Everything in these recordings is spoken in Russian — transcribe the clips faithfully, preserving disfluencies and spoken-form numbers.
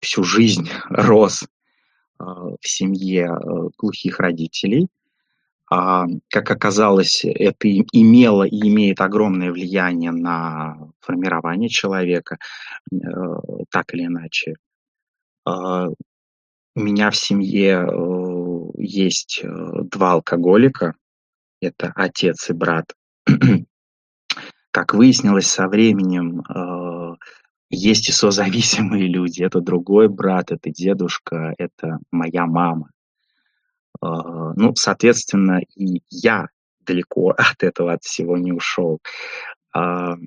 всю жизнь рос, а, в семье, э, глухих родителей. А, как оказалось, это и имело и имеет огромное влияние на формирование человека, э, так или иначе. А, у меня в семье, э, есть, э, два алкоголика. Это отец и брат. Как выяснилось со временем, э, есть и созависимые люди. Это другой брат, это дедушка, это моя мама. А, ну, соответственно, и я далеко от этого от всего не ушел. Ам,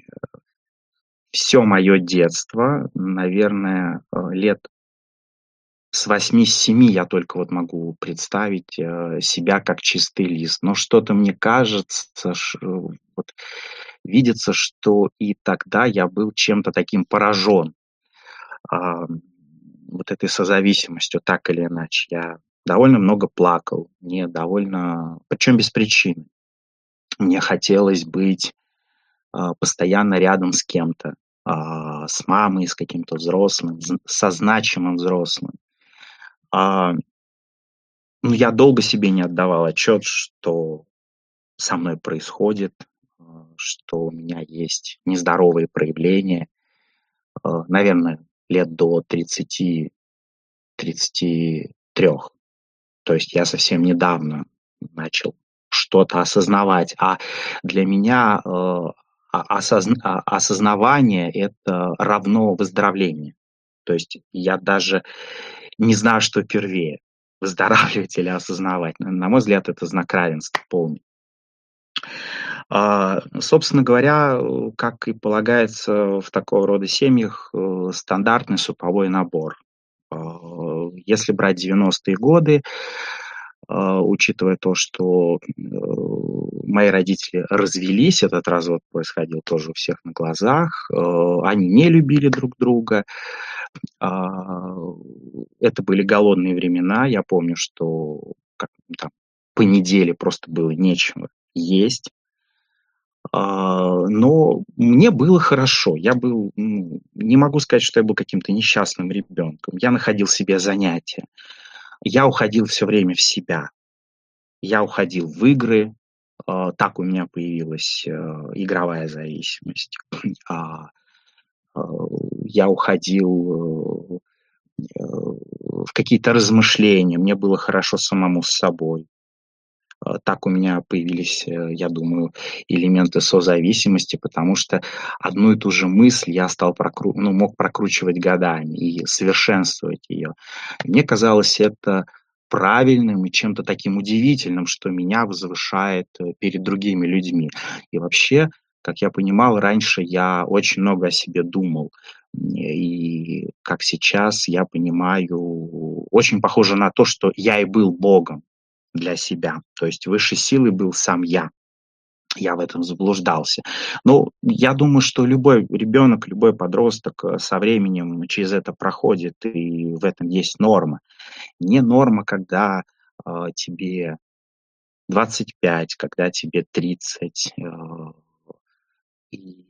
всё моё детство, наверное, э, лет с восьми, с семи я только вот могу представить, э, себя как чистый лист. Но что-то мне кажется, ш э, вот видится, что и тогда я был чем-то таким поражен, ам, вот этой созависимостью, так или иначе. Я довольно много плакал, мне довольно причем без причины. Мне хотелось быть, а, постоянно рядом с кем-то, а, с мамой, с каким-то взрослым, з со значимым взрослым. А ну, я долго себе не отдавал отчет, что со мной происходит, а, что у меня есть нездоровые проявления. А, наверное, лет до тридцати тридцати трёх. То есть я совсем недавно начал что-то осознавать, а для меня, э, о осозн а осознавание- это равно выздоровлению. То есть я даже не знаю, что первее: выздоравливать или осознавать. Н на мой взгляд, это знак равенства полный. А, собственно говоря, э, как и полагается в такого рода семьях, э, стандартный суповой набор. А, если брать девяностые годы, а, учитывая то, что, э, мои родители развелись, этот развод происходил тоже у всех на глазах, э, они не любили друг друга. А, это были голодные времена. Я помню, что как там по неделе просто было нечего есть. А, но мне было хорошо. Я был, ну, не могу сказать, что я был каким-то несчастным ребенком. Я находил себе занятия. Я уходил всё время в себя. Я уходил в игры. А, так у меня появилась, э, игровая зависимость. А, а, я уходил, э, э, в какие-то размышления. Мне было хорошо самому с собой. А, так у меня появились, э, я думаю, элементы созависимости, потому что одну и ту же мысль я стал прокру ну, мог прокручивать годами и совершенствовать её. Мне казалось это правильным и чем-то таким удивительным, что меня возвышает, э, перед другими людьми. И вообще, как я понимал, раньше я очень много о себе думал. И, как сейчас я понимаю, очень похоже на то, что я и был Богом для себя. То есть высшей силой был сам я. Я в этом заблуждался. Но я думаю, что любой ребенок, любой подросток, э, со временем через это проходит, и в этом есть норма. Не норма, когда, а, тебе двадцать пять, когда тебе тридцать, а, и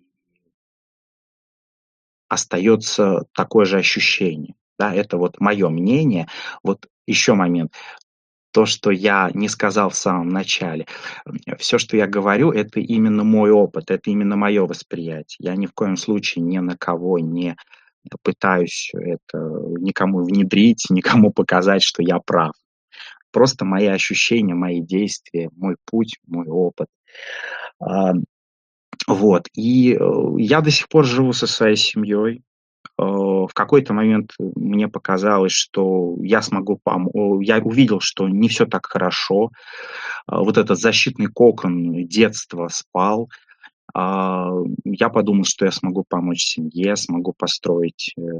остается такое же ощущение. Да, это вот моё мнение. Вот ещё момент. То, что я не сказал в самом начале. М, всё, что я говорю- это именно мой опыт, это именно моё восприятие. Я ни в коем случае ни на кого не пытаюсь это никому внедрить, никому показать, что я прав. Просто мои ощущения, мои действия, мой путь, мой опыт. Ам, вот. И, э, я до сих пор живу со своей семьей. Э, в какой-то момент мне показалось, что я смогу помо я увидел, что не всё так хорошо. А, вот этот защитный кокон детства спал. А, я подумал, что я смогу помочь семье, смогу построить, э,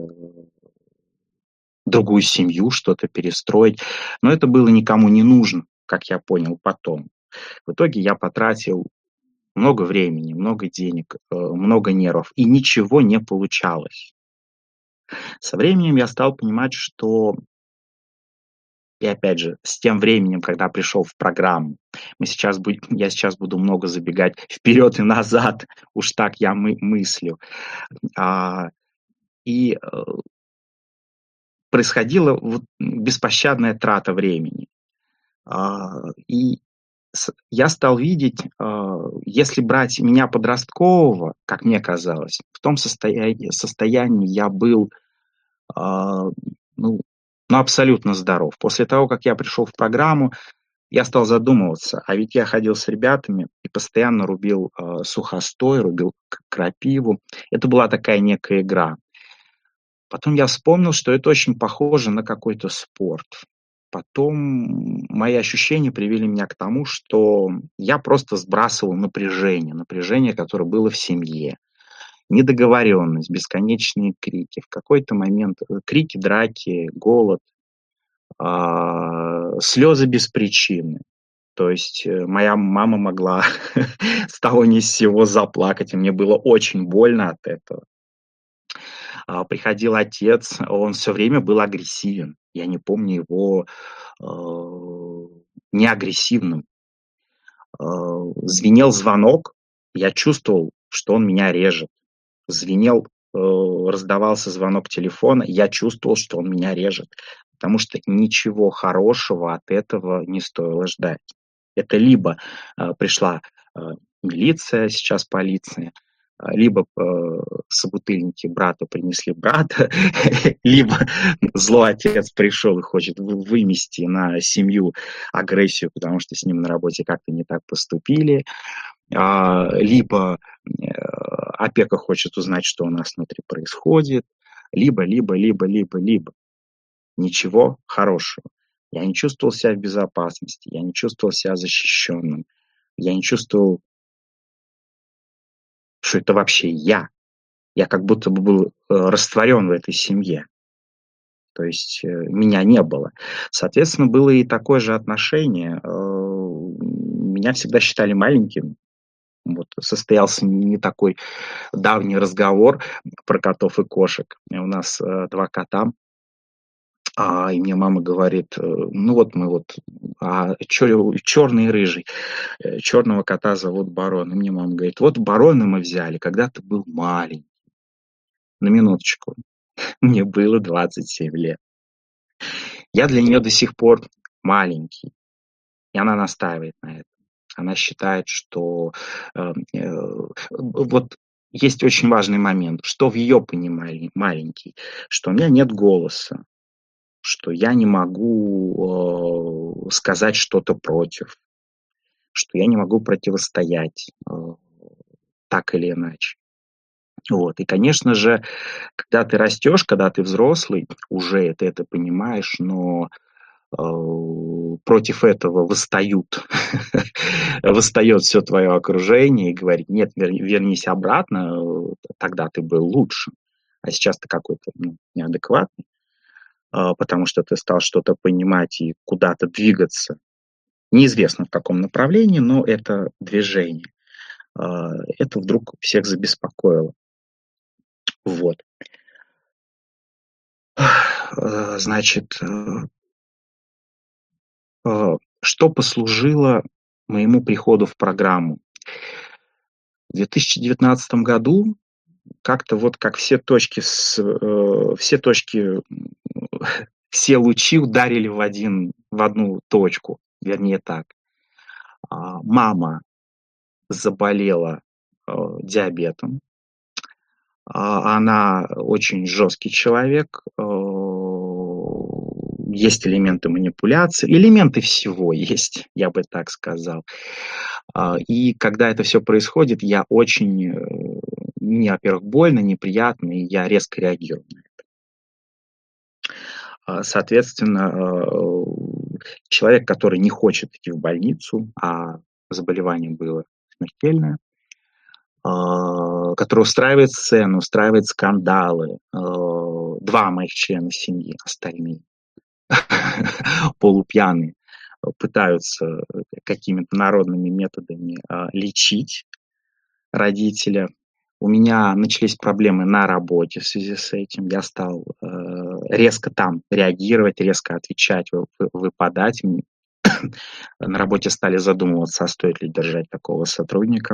другую семью, что-то перестроить. Но это было никому не нужно, как я понял потом. В итоге я потратил много времени, много денег, э, много нервов, и ничего не получалось. Со временем я стал понимать, что и опять же, с тем временем, когда пришел в программу, мы сейчас будь я сейчас буду много забегать вперед и назад, уж так я мы мыслю. А, и, э происходила вот беспощадная трата времени. А, и с я стал видеть, а, если брать меня подросткового, как мне казалось, в том состоянии состоянии я был, а, ну ну, абсолютно здоров. После того, как я пришел в программу, я стал задумываться, а ведь я ходил с ребятами и постоянно рубил, а, сухостой, рубил к крапиву. Это была такая некая игра. Потом я вспомнил, что это очень похоже на какой-то спорт. Потом мои ощущения привели меня к тому, что я просто сбрасывал напряжение, напряжение, которое было в семье. Недоговоренность, бесконечные крики. В какой-то момент э, крики, драки, голод, а, слезы без причины. То есть э, моя мама могла с того ни с сего заплакать, и мне было очень больно от этого. А, приходил отец, он все время был агрессивен. Я не помню его, э, не агрессивным. Э, звенел звонок, я чувствовал, что он меня режет. Звенел, э, раздавался звонок телефона, я чувствовал, что он меня режет, потому что ничего хорошего от этого не стоило ждать. Это либо, э, пришла, э, милиция, сейчас полиция, а, либо, э, собутыльники брата принесли брата, либо злой отец пришел и хочет вы вымести на семью агрессию, потому что с ним на работе как-то не так поступили, а, либо, э, опека хочет узнать, что у нас внутри происходит, либо либо либо либо либо. Ничего хорошего. Я не чувствовал себя в безопасности, я не чувствовал себя защищенным, я не чувствовал, что это вообще я. Я как будто бы был, э, растворен в этой семье. То есть, э, меня не было. Соответственно, было и такое же отношение. Э, меня всегда считали маленьким. Вот состоялся не такой давний разговор про котов и кошек. У нас, э, два кота. А, и мне мама говорит, э, ну вот мы вот, а чё черный и рыжий. Э, черного кота зовут Барон. И мне мама говорит: "Вот Барона мы взяли, когда ты был маленький". На минуточку, мне было двадцать семь лет. Я для нее до сих пор маленький, и она настаивает на этом. Она считает, что, э, э, вот есть очень важный момент, что в ее понимании маленький, что у меня нет голоса, что я не могу, э, сказать что-то против, что я не могу противостоять, э, так или иначе. Вот. И, конечно же, когда ты растешь, когда ты взрослый, уже ты это понимаешь, но э, против этого восстают, восстает все твое окружение и говорит: нет, вер- вернись обратно, э, тогда ты был лучше, а сейчас ты какой-то, ну, неадекватный, а, потому что ты стал что-то понимать и куда-то двигаться. Неизвестно в каком направлении, но это движение. А, Это вдруг всех забеспокоило. Вот. Э, Значит, э, э, что послужило моему приходу в программу? В две тысячи девятнадцатом году как-то вот как все точки с э, все точки, м, все лучи ударили в один в одну точку, вернее так. А, мама заболела, э, диабетом. А, она очень жесткий человек, э, есть элементы манипуляции, элементы всего есть, я бы так сказал. А, и когда это все происходит, я очень, э, мне, во-первых, больно, неприятно, и я резко реагирую на это. А, соответственно, э, человек, который не хочет идти в больницу, а заболевание было смертельное, а, который устраивает сцены, устраивает скандалы. Э, два моих члена семьи, остальные полупьяные, э, пытаются, э, какими-то народными методами, а, лечить родителя. У меня начались проблемы на работе в связи с этим. Я стал, э, резко там реагировать, резко отвечать, вы вы выпадать. М, на работе стали задумываться, а стоит ли держать такого сотрудника.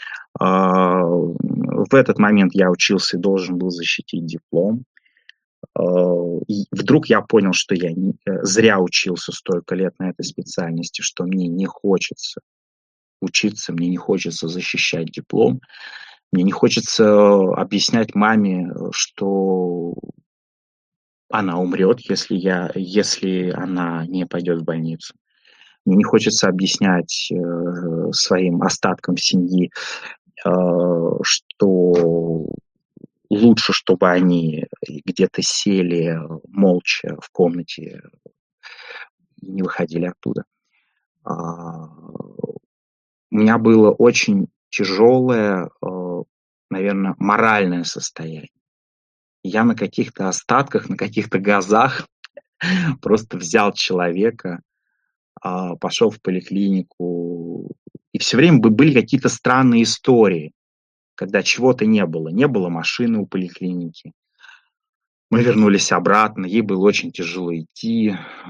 А, в этот момент я учился и должен был защитить диплом. Э, и вдруг я понял, что я н э, зря учился столько лет на этой специальности, что мне не хочется учиться, мне не хочется защищать диплом, мне не хочется объяснять маме, э, что она умрет, если я если она не пойдет в больницу. Мне не хочется объяснять, э, своим остаткам семьи, э, что лучше, чтобы они где-то сели молча в комнате и не выходили оттуда. А, у меня было очень тяжелое, э, наверно, моральное состояние. Я на каких-то остатках, на каких-то газах просто взял человека, а, пошел в поликлинику. И всё время бы были какие-то странные истории, когда чего-то не было. Не было машины у поликлиники. Мы вернулись обратно, ей было очень тяжело идти,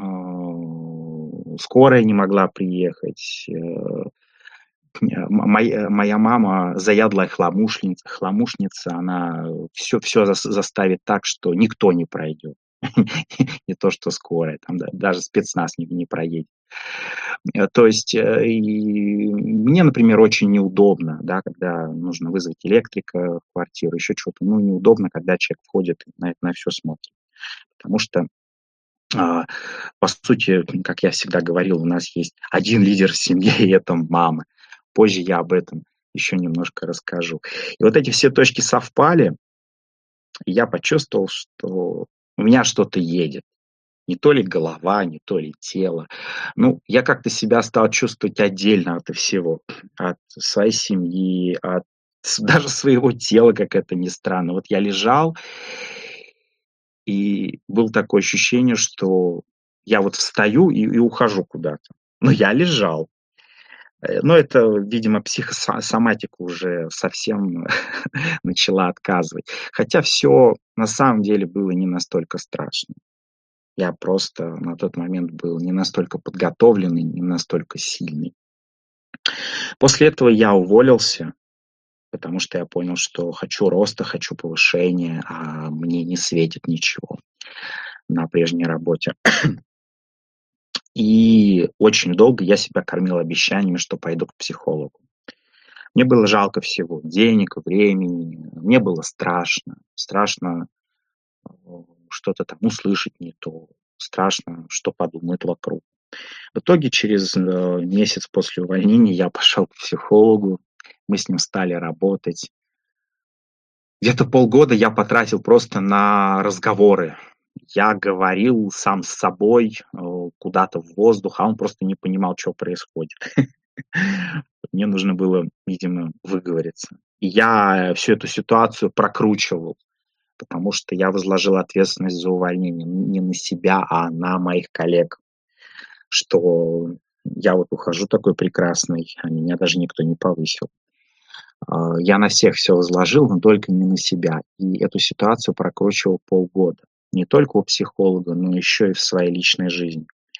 а, скорая не могла приехать. Э, м моя моя мама заядлая хламушниц хламушница, она всё всё зас заставит так, что никто не пройдет. Не то что скорая, там да даже спецназ не не проедет. Э, то есть, э, и мне, например, очень неудобно, да, когда нужно вызвать электрика в квартиру, еще чё-то. Ну, неудобно, когда человек входит и на это на всё смотрит. Потому что, а, по сути, как я всегда говорил, у нас есть один лидер в семье, и это мама. Позже я об этом еще немножко расскажу. И вот эти все точки совпали, и я почувствовал, что у меня что-то едет. Не то ли голова, не то ли тело. Ну, я как-то себя стал чувствовать отдельно ото всего. От своей семьи, от с даже своего тела, как это ни странно. Вот я лежал и было такое ощущение, что я вот встаю и и ухожу куда-то, но я лежал. Э, но это, видимо, психоса соматика уже совсем начала отказывать. Хотя всё на самом деле было не настолько страшно. Я просто на тот момент был не настолько подготовленный, не настолько сильный. После этого я уволился, потому что я понял, что хочу роста, хочу повышения, а мне не светит ничего на прежней работе. И очень долго я себя кормил обещаниями, что пойду к психологу. Мне было жалко всего: денег, времени. Мне было страшно. Страшно, э, что-то там услышать не то. Страшно, что подумают вокруг. В итоге через, э, месяц после увольнения я пошел к психологу. Мы с ним стали работать. Где-то полгода я потратил просто на разговоры. Я говорил сам с собой, э, куда-то в воздух, а он просто не понимал, чё происходит. Мне нужно было, видимо, выговориться. И я всю эту ситуацию прокручивал, потому что я возложил ответственность за увольнение н не на себя, а на моих коллег. Что я вот ухожу такой прекрасный, а меня даже никто не повысил. А, я на всех всё возложил, но только не на себя. И эту ситуацию прокручивал полгода. Не только у психолога, но еще и в своей личной жизни.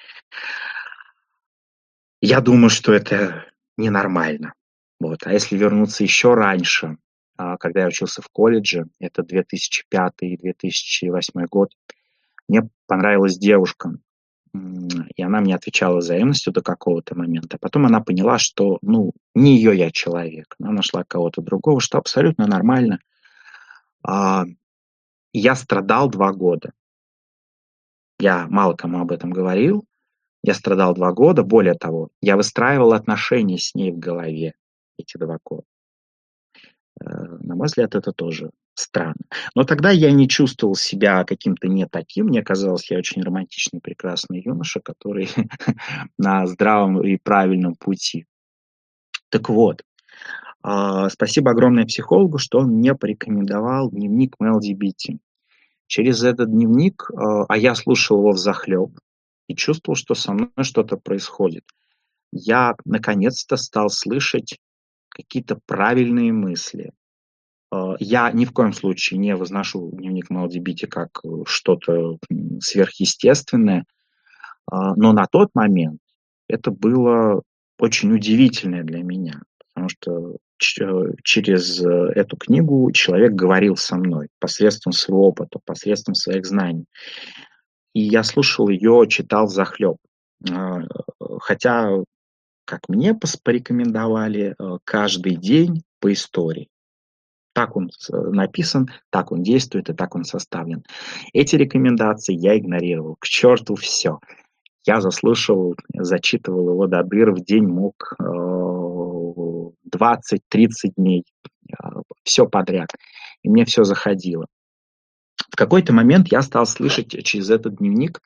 Я думаю, что это ненормально. Вот. А если вернуться еще раньше, а, когда я учился в колледже, это две тысячи пятый две тысячи восьмой год, мне понравилась девушка, м, и она мне отвечала взаимностью до какого-то момента. Потом она поняла, что, ну, не её я человек. Она нашла кого-то другого, что абсолютно нормально. А, я страдал два года. Я мало кому об этом говорил. Я страдал два года. Более того, я выстраивал отношения с ней в голове эти два года. Э, на мой взгляд, это тоже странно. Но тогда я не чувствовал себя каким-то не таким. Мне казалось, я очень романтичный, прекрасный юноша, который на здравом и правильном пути. Так вот, а, спасибо огромное психологу, что он мне порекомендовал дневник Мелоди Битти. Через этот дневник, а, а я слушал его взахлеб и чувствовал, что со мной что-то происходит. Я наконец-то стал слышать какие-то правильные мысли. А, я ни в коем случае не возношу дневник Мелоди Битти как, э, что-то, м, сверхъестественное. А, но на тот момент это было очень удивительное для меня, потому что Ч- через э, эту книгу человек говорил со мной посредством своего опыта, посредством своих знаний. И я слушал ее, читал взахлеб. А, Хотя, как мне пос- порекомендовали, э, каждый день по истории. Так он с- написан, так он действует и так он составлен. Эти рекомендации я игнорировал. К черту все. Я заслушивал, зачитывал его до дыр, в день мог двадцать-тридцать дней, все подряд. И мне все заходило. В какой-то момент я стал слышать через этот дневник,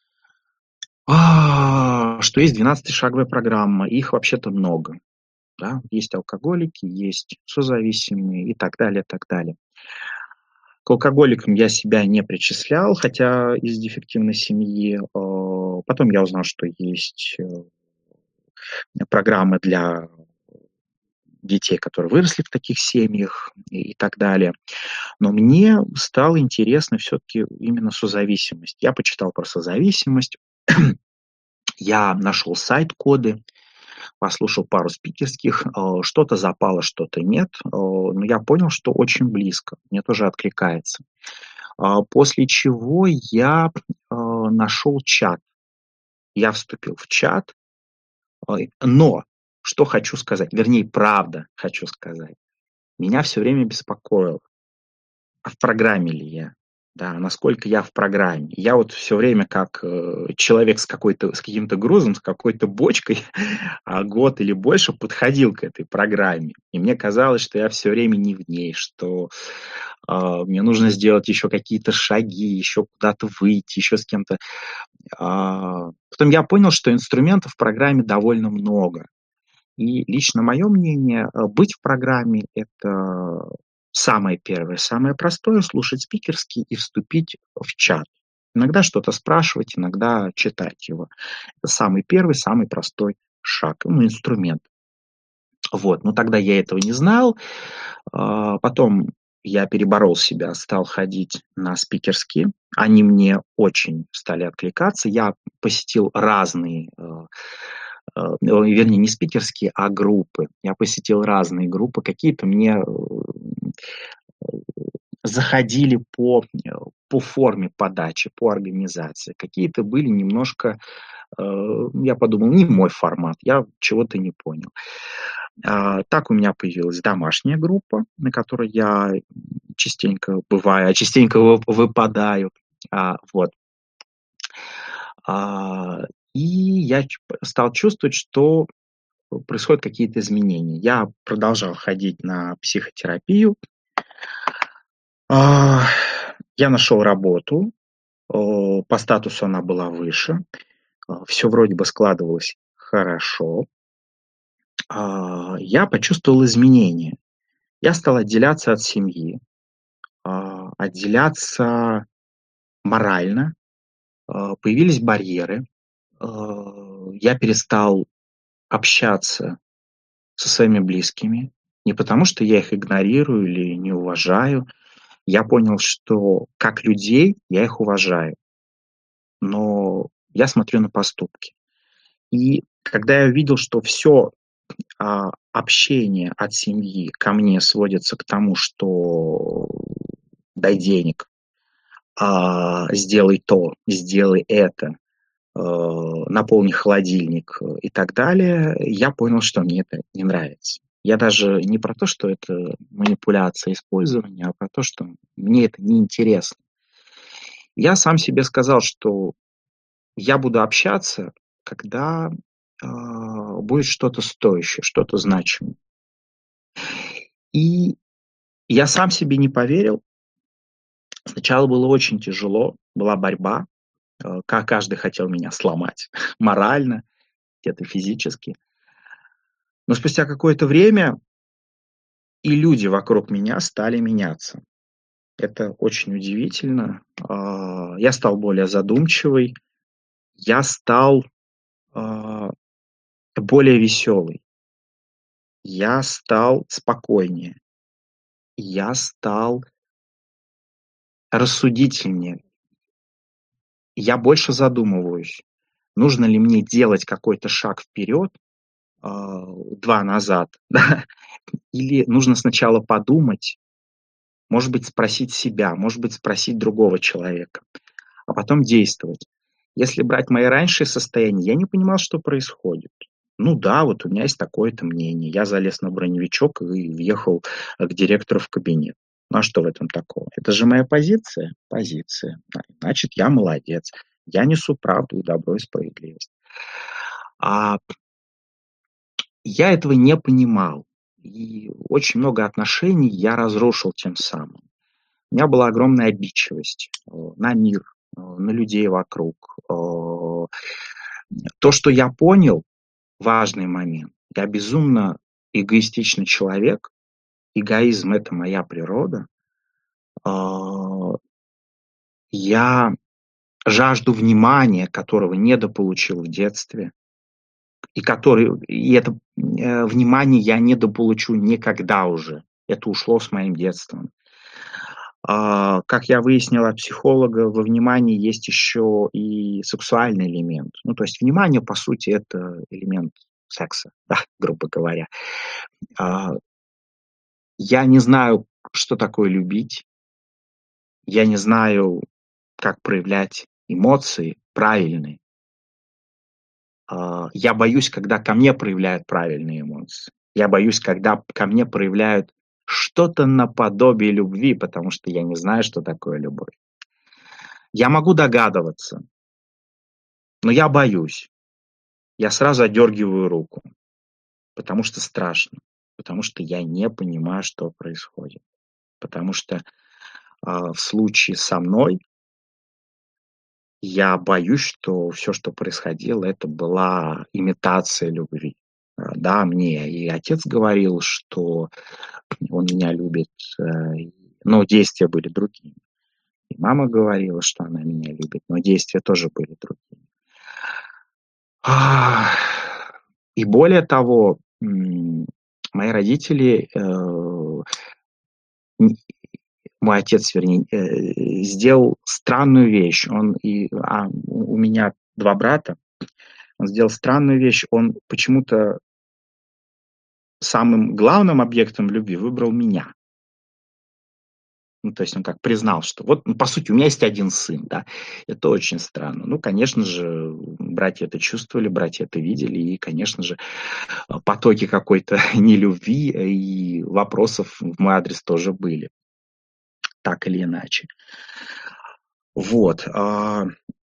а, что есть двенадцатишаговая программа. Их вообще-то много. Да? Есть алкоголики, есть созависимые и так далее, так далее. К алкоголикам я себя не причислял, хотя из дефективной семьи. Э, Потом я узнал, что есть э, программы для детей, которые выросли в таких семьях и, и так далее. Но мне стало интересно все-таки именно созависимость. Я почитал про созависимость, я нашел сайт-коды, послушал пару спикерских, э, что-то запало, что-то нет, э, но я понял, что очень близко, мне тоже откликается. А, После чего я э, нашел чат, я вступил в чат, э, но что хочу сказать, вернее, правда хочу сказать, меня все время беспокоило, а в программе ли я? Да, насколько я в программе. Я вот все время как э, человек с какой-то, с каким-то грузом, с какой-то бочкой, а год или больше подходил к этой программе. И мне казалось, что я все время не в ней, что э, мне нужно сделать еще какие-то шаги, еще куда-то выйти, еще с кем-то. А, Потом я понял, что инструментов в программе довольно много. И лично мое мнение, э, быть в программе — это самое первое, самое простое — слушать спикерский и вступить в чат. Иногда что-то спрашивать, иногда читать его. Это самый первый, самый простой шаг, ну, инструмент. Вот, но тогда я этого не знал. А, Потом я переборол себя, стал ходить на спикерские. Они мне очень стали откликаться. Я посетил разные, э, э, вернее, не спикерские, а группы. Я посетил разные группы. Какие-то мне э, заходили по, э, по форме подачи, по организации. Какие-то были немножко, э, я подумал, не мой формат, я чего-то не понял. А, Так у меня появилась домашняя группа, на которой я частенько бываю, а частенько вы- выпадаю. А, вот. А, И я ч- стал чувствовать, что происходят какие-то изменения. Я продолжал ходить на психотерапию. А, Я нашел работу, о, по статусу она была выше, все вроде бы складывалось хорошо. А, Я почувствовал изменения. Я стал отделяться от семьи, а, отделяться морально, а, появились барьеры, а, я перестал общаться со своими близкими, не потому что я их игнорирую или не уважаю. Я понял, что как людей я их уважаю, но я смотрю на поступки. И когда я увидел, что все общение от семьи ко мне сводится к тому, что дай денег, а, сделай то, сделай это, э, наполни холодильник э, и так далее, я понял, что мне это не нравится. Я даже не про то, что это манипуляция, использование, а про то, что мне это неинтересно. Я сам себе сказал, что я буду общаться, когда а, будет что-то стоящее, что-то значимое. И я сам себе не поверил. Сначала было очень тяжело, была борьба, э, ка- каждый хотел меня сломать морально, где-то физически. Но спустя какое-то время и люди вокруг меня стали меняться. Это очень удивительно. А, Я стал более задумчивый, я стал а, более веселый, я стал спокойнее, я стал рассудительнее, я больше задумываюсь, нужно ли мне делать какой-то шаг вперед, а, два назад, да? Или нужно сначала подумать, может быть, спросить себя, может быть, спросить другого человека, а потом действовать. Если брать мои раньшие состояния, я не понимал, что происходит. Ну да, вот у меня есть такое-то мнение. Я залез на броневичок и въехал э, к директору в кабинет. Ну а что в этом такого? Это же моя позиция? Позиция. Да, значит, я молодец. Я несу правду и добро и справедливость. А я этого не понимал. И очень много отношений я разрушил тем самым. У меня была огромная обидчивость э, на мир, э, на людей вокруг. Э, То, что я понял, важный момент. Я безумно эгоистичный человек. Эгоизм — это моя природа. А, Я жажду внимания, которого недополучил в детстве, и который, и это э, внимание я недополучу никогда уже. Это ушло с моим детством. А, Как я выяснил от психолога, во внимании есть еще и сексуальный элемент. Ну, то есть внимание, по сути, это элемент секса, да, грубо говоря. А, Я не знаю, что такое любить. Я не знаю, как проявлять эмоции правильные. А, Я боюсь, когда ко мне проявляют правильные эмоции. Я боюсь, когда ко мне проявляют что-то наподобие любви, потому что я не знаю, что такое любовь. Я могу догадываться, но я боюсь. Я сразу отдергиваю руку, потому что страшно, потому что я не понимаю, что происходит. Потому что а, в случае со мной я боюсь, что все, что происходило, это была имитация любви. А, Да, мне и отец говорил, что он меня любит, э, но действия были другими. И мама говорила, что она меня любит, но действия тоже были другими. Ах, И более того, м, мои родители, э, н- мой отец, вернее, э, сделал странную вещь. Он и, а, у у меня два брата. Он сделал странную вещь. Он почему-то самым главным объектом любви выбрал меня. Ну, то есть он как признал, что вот, ну, по сути, у меня есть один сын, да. Это очень странно. Ну, конечно же, братья это чувствовали, братья это видели, и, конечно же, э, потоки какой-то нелюбви и вопросов в мой адрес тоже были, так или иначе. Вот. а,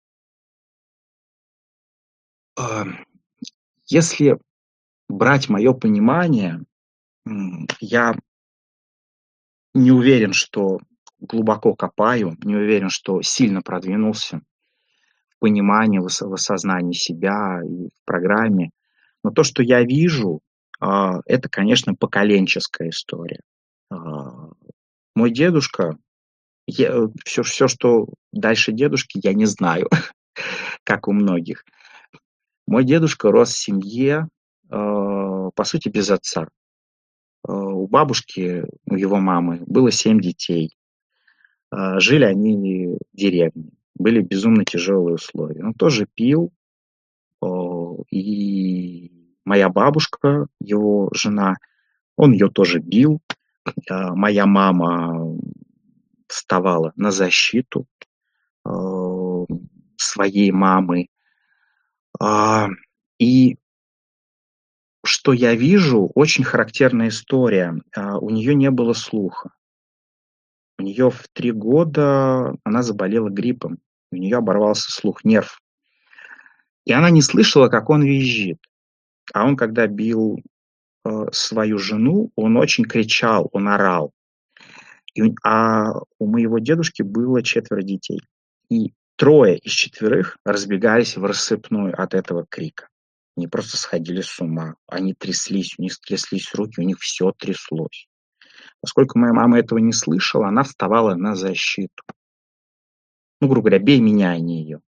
а, Если брать мое понимание, м, я не уверен, что глубоко копаю, не уверен, что сильно продвинулся в понимании, в ос- в осознании себя и в программе. Но то, что я вижу, а, это, конечно, поколенческая история. А, Мой дедушка, все, все, что дальше дедушки, я не знаю, как у многих. Мой дедушка рос в семье, а, по сути, без отца. А, У бабушки, у его мамы, было семь детей. А, Жили они в деревне. Были безумно тяжелые условия. Он тоже пил, о, и моя бабушка, его жена, он ее тоже бил. А, Моя мама вставала на защиту э, своей мамы. А, И что я вижу, очень характерная история. А, У нее не было слуха. У нее в три года она заболела гриппом. У нее оборвался слух, нерв. И она не слышала, как он визжит. А он, когда бил э, свою жену, он очень кричал, он орал. И, у- а у моего дедушки было четверо детей. И трое из четверых разбегались в рассыпную от этого крика. Они просто сходили с ума. Они тряслись, у них тряслись руки, у них все тряслось. Поскольку моя мама этого не слышала, она вставала на защиту. Ну, грубо говоря, бей меня, а не ее.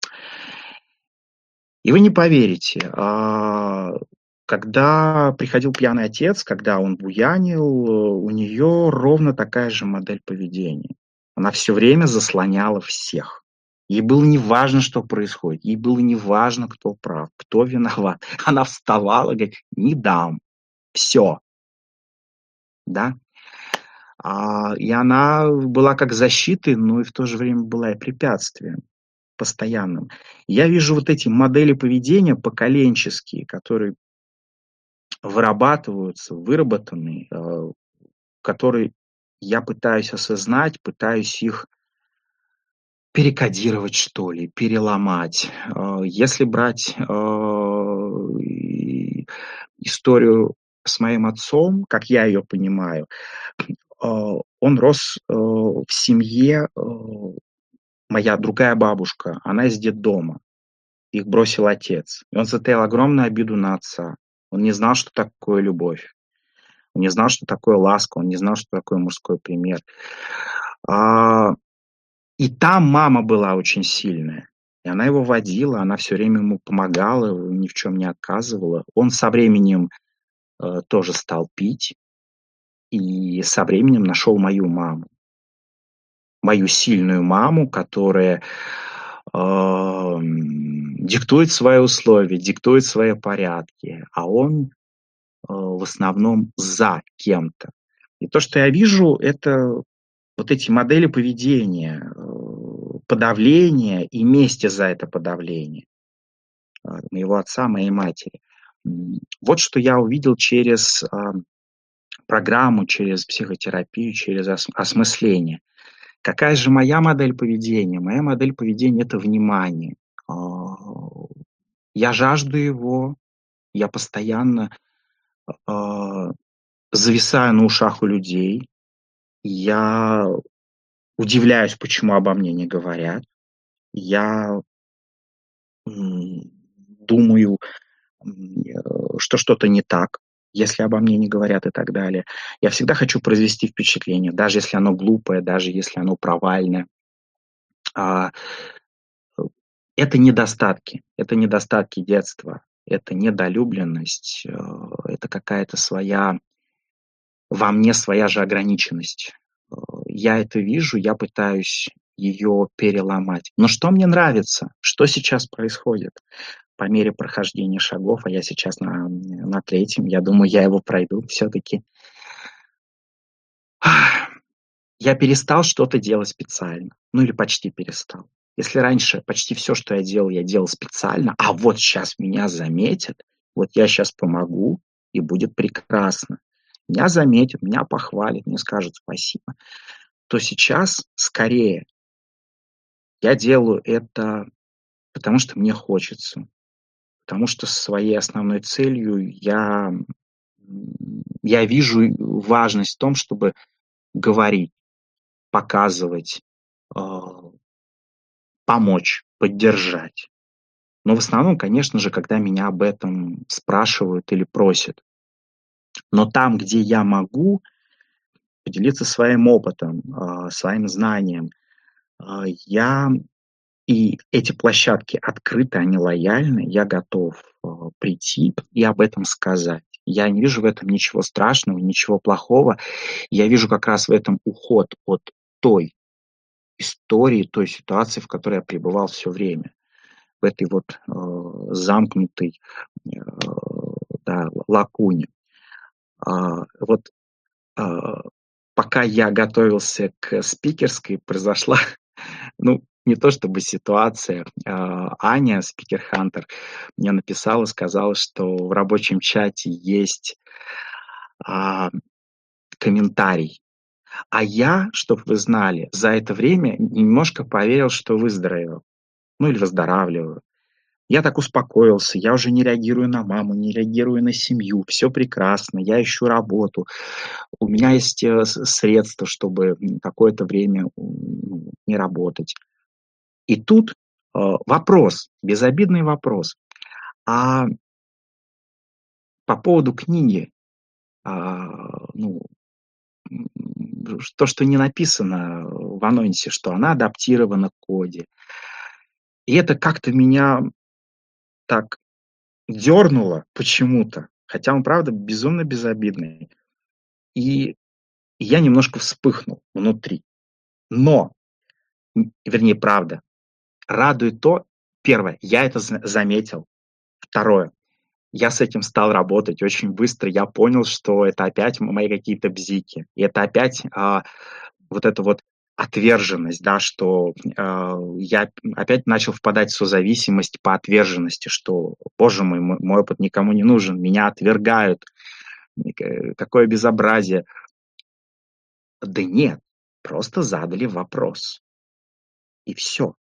И вы не поверите, а, когда приходил пьяный отец, когда он буянил, у нее ровно такая же модель поведения. Она все время заслоняла всех. Ей было неважно, что происходит, ей было неважно, кто прав, кто виноват. Она вставала, говорит: "Не дам". Всё. Да. А, и она была как защитой, но и в то же время была и препятствием постоянным. Я вижу вот эти модели поведения поколенческие, которые вырабатываются, выработаны, э, которые я пытаюсь осознать, пытаюсь их перекодировать, что ли, переломать. Э, если брать, э, и историю с моим отцом, как я её понимаю, э, он рос, э, в семье, э моя другая бабушка, она из детдома. Их бросил отец. И он затаил огромную обиду на отца. Он не знал, что такое любовь. Он не знал, что такое ласка, он не знал, что такое мужской пример. А, и там мама была очень сильная. И она его водила, она всё время ему помогала, ни в чём не отказывала. Он со временем, э, тоже стал пить и со временем нашёл мою маму. Мою сильную маму, которая, ам, диктует свои условия, диктует свои порядки, а он, э, в основном за кем-то. И то, что я вижу, это вот эти модели поведения, э, подавления и мести за это подавление, а, моего отца, моей матери. М, вот что я увидел через, а, программу, через психотерапию, через ос осмысление. Какая же моя модель поведения? Моя модель поведения- это внимание. А, я жажду его, я постоянно, а, зависаю на ушах у людей. Я удивляюсь, почему обо мне не говорят. Я м, думаю, м, э, что что-то не так, если обо мне не говорят и так далее. Я всегда хочу произвести впечатление, даже если оно глупое, даже если оно провальное. А э, это недостатки, это недостатки детства, это недолюбленность, э, это какая-то своя во мне своя же ограниченность. Э, я это вижу, я пытаюсь её переломать. Но что мне нравится? Что сейчас происходит? По мере прохождения шагов, а я сейчас на на третьем, я думаю, я его пройду всё-таки. Я перестал что-то делать специально. Ну, или почти перестал. Если раньше почти всё, что я делал, я делал специально, а вот щас меня заметят, вот я щас помогу, и будет прекрасно. Меня заметят, меня похвалят, мне скажут спасибо. То сейчас скорее я делаю это, потому что мне хочется, потому что своей основной целью я, м, я вижу важность в том, чтобы говорить, показывать, а помочь, поддержать. Но в основном, конечно же, когда меня об этом спрашивают или просят. Но там, где я могу поделиться своим опытом, а, своим знанием, а, я и эти площадки открыты, они лояльны, я готов, а, прийти и об этом сказать. Я не вижу в этом ничего страшного, ничего плохого. Я вижу как раз в этом уход от той истории, той ситуации, в которой я пребывал всё время. В этой вот, э, замкнутой, э, да, лакуне. А, вот, а, пока я готовился к спикерской, произошла, ну, не то чтобы ситуация. А, Аня, спикер-хантер, мне написала, сказала, что в рабочем чате есть а, комментарий. А я, чтоб вы знали, за это время немножко поверил, что выздоровел, ну, или выздоравливаю. Я так успокоился, я уже не реагирую на маму, не реагирую на семью, всё прекрасно, я ищу работу. У меня есть, э, с средства, чтобы, м, какое-то время, м, не работать. И тут, э, вопрос, безобидный вопрос. А по поводу книги, а, ну, м, то, что не написано в анонсе, что она адаптирована к "Коде". И это как-то меня так дёрнуло почему-то, хотя он, правда, безумно безобидный. И я немножко вспыхнул внутри. Но, м, вернее, правда. радует то, первое, я это за- заметил. Второе, я с этим стал работать очень быстро. Я понял, что это опять мои какие-то бзики. И это опять а, вот эта вот отверженность, да, что а, я опять начал впадать в созависимость по отверженности, что, боже мой, мой, мой опыт никому не нужен, меня отвергают, э, какое безобразие. Да нет, просто задали вопрос, и все.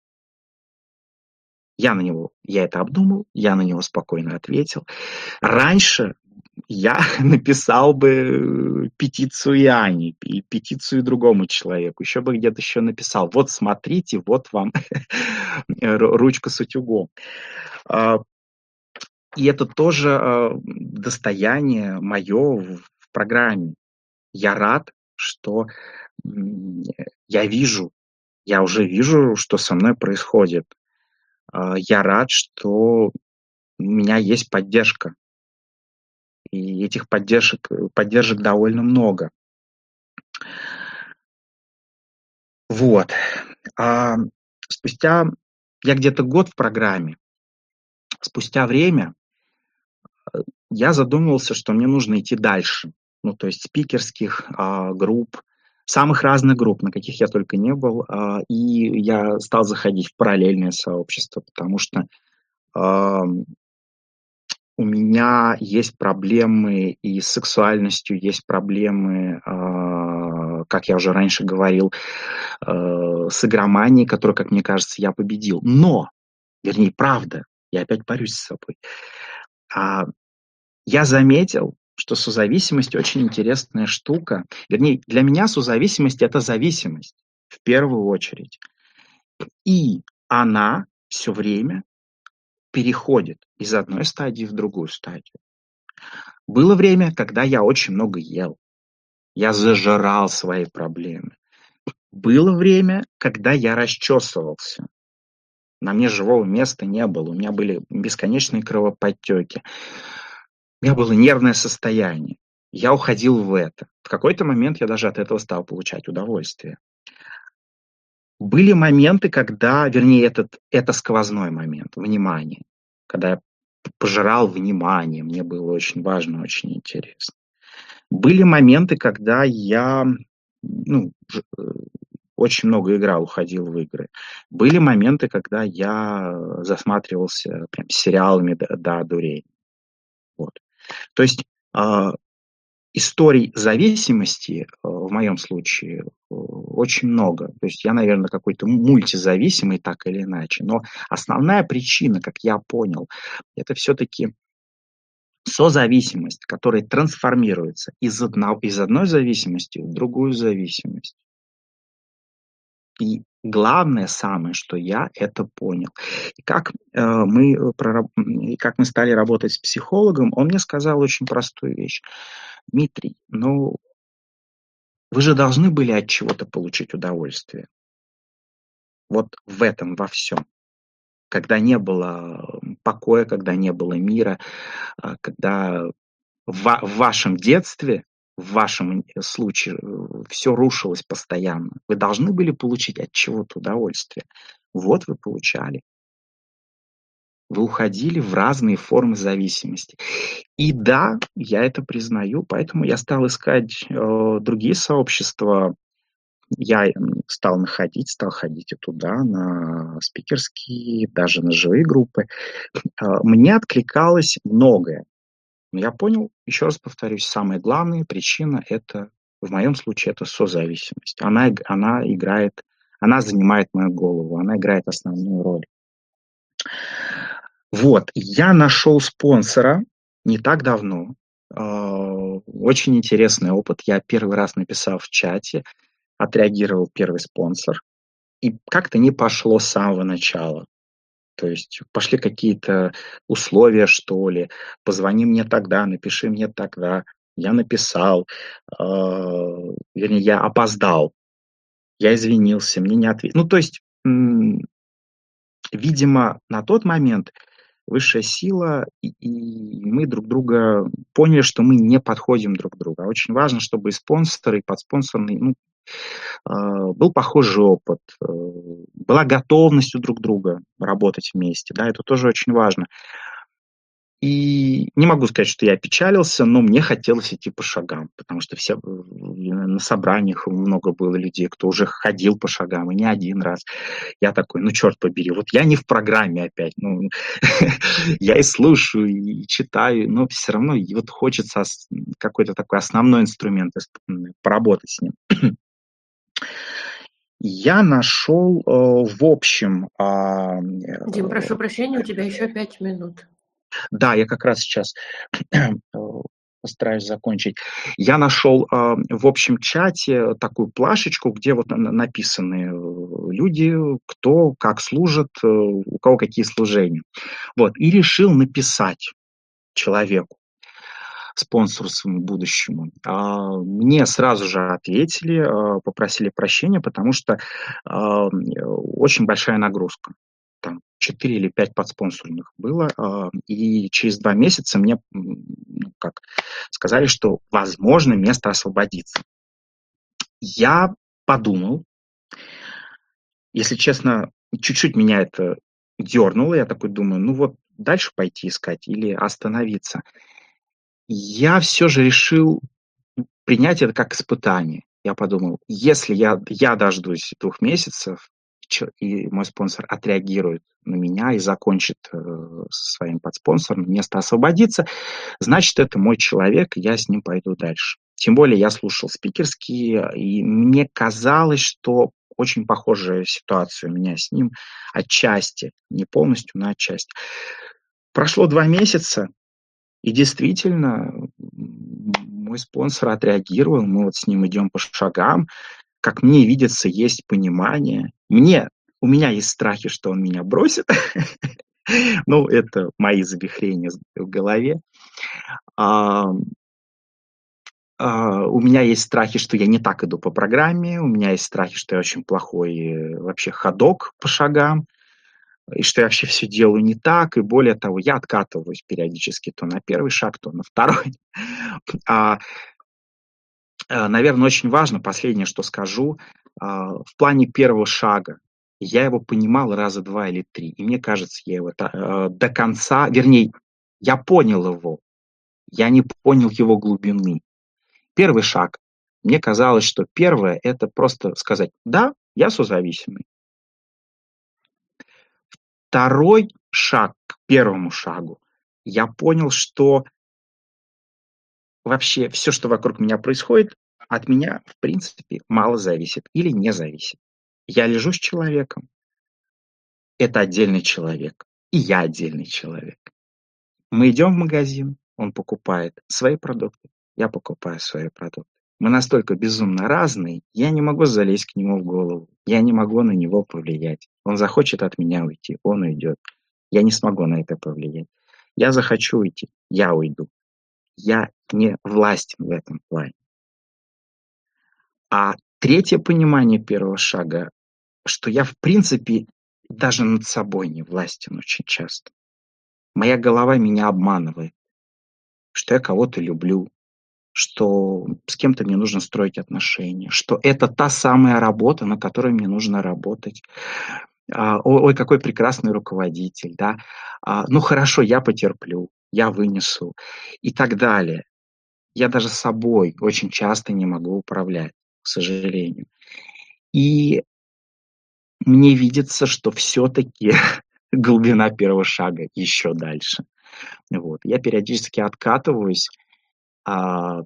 Я на него, я это обдумал, я на него спокойно ответил. Раньше я написал бы петицию Иоанне и петицию другому человеку. Еще бы где-то еще написал. Вот смотрите, вот вам ручка с утюгом. А, И это тоже а, достояние мое в в программе. Я рад, что м, я вижу, я уже вижу, что со мной происходит. А, Я рад, что у меня есть поддержка. И этих поддержек, поддержек довольно много. Вот. А спустя я где-то год в программе. Спустя время я задумывался, что мне нужно идти дальше. Ну, то есть спикерских а, групп, самых разных групп, на каких я только не был. А, и я стал заходить в параллельное сообщество, потому что а, у меня есть проблемы и с сексуальностью, есть проблемы, а, как я уже раньше говорил, а, с игроманией, которую, как мне кажется, я победил. Но, вернее, правда, я опять борюсь с собой. А, я заметил, что созависимость очень интересная штука. Вернее, для меня созависимость – это зависимость в первую очередь. И она все время переходит из одной стадии в другую стадию. Было время, когда я очень много ел. Я зажирал свои проблемы. Было время, когда я расчесывался. На мне живого места не было. У меня были бесконечные кровоподтеки. У меня было нервное состояние. Я уходил в это. В какой-то момент я даже от этого стал получать удовольствие. Были моменты, когда, вернее, этот, это сквозной момент, внимание. Когда я пожирал внимание, мне было очень важно, очень интересно. Были моменты, когда я ну, ж- э, очень много играл, уходил в игры. Были моменты, когда я засматривался прям сериалами до, до одурения. Вот. То есть а, историй зависимости, э, в моем случае, э, очень много. То есть я, наверное, какой-то мультизависимый так или иначе. Но основная причина, как я понял, это все-таки созависимость, которая трансформируется из, одного, из одной зависимости в другую зависимость. И главное самое, что я это понял. И как, э, мы, прораб- и как мы стали работать с психологом, он мне сказал очень простую вещь. Дмитрий, ну, вы же должны были от чего-то получить удовольствие. Вот в этом во всем. Когда не было покоя, когда не было мира, а, когда в, ва- в вашем детстве, в вашем случае, все рушилось постоянно. Вы должны были получить от чего-то удовольствие. Вот вы получали. Вы уходили в разные формы зависимости. И да, я это признаю, поэтому я стал искать э, другие сообщества. Я стал находить, стал ходить и туда, на спикерские, даже на живые группы. А, Мне откликалось многое. Но я понял, еще раз повторюсь, самая главная причина – это, в моем случае, это созависимость. Она, она играет, она занимает мою голову, она играет основную роль. Вот, я нашел спонсора не так давно. А, Очень интересный опыт. Я первый раз написал в чате, отреагировал первый спонсор. И как-то не пошло с самого начала. То есть пошли какие-то условия, что ли. Позвони мне тогда, напиши мне тогда. Я написал, э, вернее, я опоздал, я извинился, мне не ответили. Ну, то есть, м, видимо, на тот момент высшая сила и, и мы друг друга поняли, что мы не подходим друг к другу. А очень важно, чтобы и спонсоры, и подспонсорные, ну, А, был похожий опыт, э, была готовность у друг друга работать вместе, да, это тоже очень важно. И не могу сказать, что я опечалился, но мне хотелось идти по шагам, потому что все на собраниях много было людей, кто уже ходил по шагам, и не один раз. Я такой: "Ну, черт побери, вот я не в программе опять". Ну, я и слушаю, и читаю, но все равно и вот хочется ос какой-то такой основной инструмент исп м, поработать с ним. Я нашел, э, в общем, а, э, Дим, прошу прощения, у тебя еще пять минут. да, я как раз сейчас э, постараюсь закончить. Я нашел э, в общем чате такую плашечку, где вот на- написаны э, люди, кто как служит, э, у кого какие служения. Вот, и решил написать человеку, спонсору своему будущему. А, Мне сразу же ответили, а, попросили прощения, потому что а, э, очень большая нагрузка. Там четыре или пять подспонсорных было, а, и через два месяца мне, м, ну, как сказали, что, возможно, место освободится. Я подумал, если честно, чуть-чуть меня это дернуло. Я такой думаю, ну вот дальше пойти искать или остановиться. Я все же решил принять это как испытание. Я подумал, если я я дождусь двух месяцев, чё и мой спонсор отреагирует на меня и закончит, э, со своим подспонсором, место освободится, значит, это мой человек, и я с ним пойду дальше. Тем более я слушал спикерские, и мне казалось, что очень похожая ситуация у меня с ним отчасти, не полностью, но отчасти. Прошло два месяца, и действительно, м, мой спонсор отреагировал. Мы вот с ним идем по шагам. Как мне видится, есть понимание. Мне у меня есть страхи, что он меня бросит. Ну, это мои завихрения з в голове. Ам, а, у меня есть страхи, что я не так иду по программе. У меня есть страхи, что я очень плохой, э, вообще ходок по шагам, и что я вообще все делаю не так. И более того, я откатываюсь периодически то на первый шаг, то на второй. А Наверное, очень важно, последнее, что скажу, а, в плане первого шага. Я его понимал раза два или три, и мне кажется, я его та э, до конца, вернее, я понял его, я не понял его глубины. Первый шаг. Мне казалось, что первое — это просто сказать: "Да, я созависимый". Второй шаг к первому шагу. Я понял, что вообще все, что вокруг меня происходит, от меня, в принципе, мало зависит или не зависит. Я лежу с человеком, это отдельный человек, и я отдельный человек. Мы идем в магазин, он покупает свои продукты, я покупаю свои продукты. Мы настолько безумно разные, я не могу залезть к нему в голову, я не могу на него повлиять. Он захочет от меня уйти, он уйдет. Я не смогу на это повлиять. Я захочу уйти, я уйду. Я не властен в этом плане. А третье понимание первого шага, что я, в принципе, даже над собой не властен очень часто. Моя голова меня обманывает, что я кого-то люблю, что с кем-то мне нужно строить отношения, что это та самая работа, на которой мне нужно работать. А, о- ой, какой прекрасный руководитель, да. А, ну хорошо, я потерплю, я вынесу и так далее. Я даже собой очень часто не могу управлять, к сожалению. И мне видится, что все-таки глубина первого шага еще дальше. Вот. Я периодически откатываюсь, а,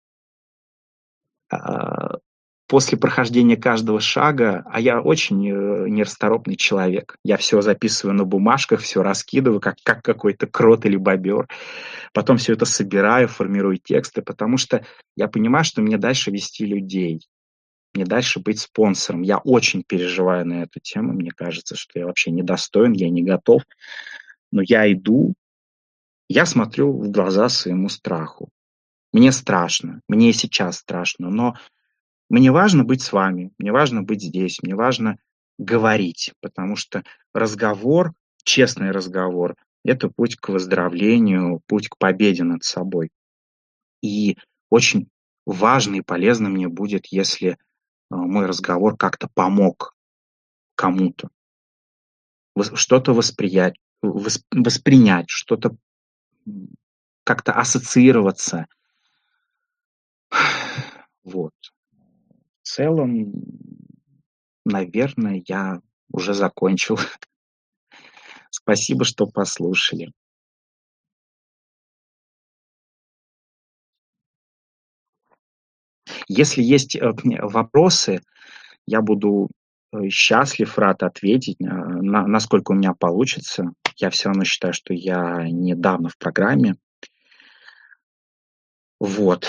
а, после прохождения каждого шага, а я очень э, нерасторопный человек. Я все записываю на бумажках, все раскидываю, как, как какой-то крот или бобер. Потом все это собираю, формирую тексты, потому что я понимаю, что мне дальше вести людей, мне дальше быть спонсором. Я очень переживаю на эту тему. Мне кажется, что я вообще недостоин, я не готов. Но я иду, я смотрю в глаза своему страху. Мне страшно, мне и сейчас страшно, но мне важно быть с вами, мне важно быть здесь, мне важно говорить, потому что разговор, честный разговор — это путь к выздоровлению, путь к победе над собой. И очень важно и полезно мне будет, если мой разговор как-то помог кому-то что-то восприять, воспринять, что-то как-то ассоциироваться. Вот. В целом, наверное, я уже закончил. Спасибо, что послушали. Если есть вопросы, я буду счастлив, рад ответить, на, насколько у меня получится. Я все равно считаю, что я недавно в программе. Вот.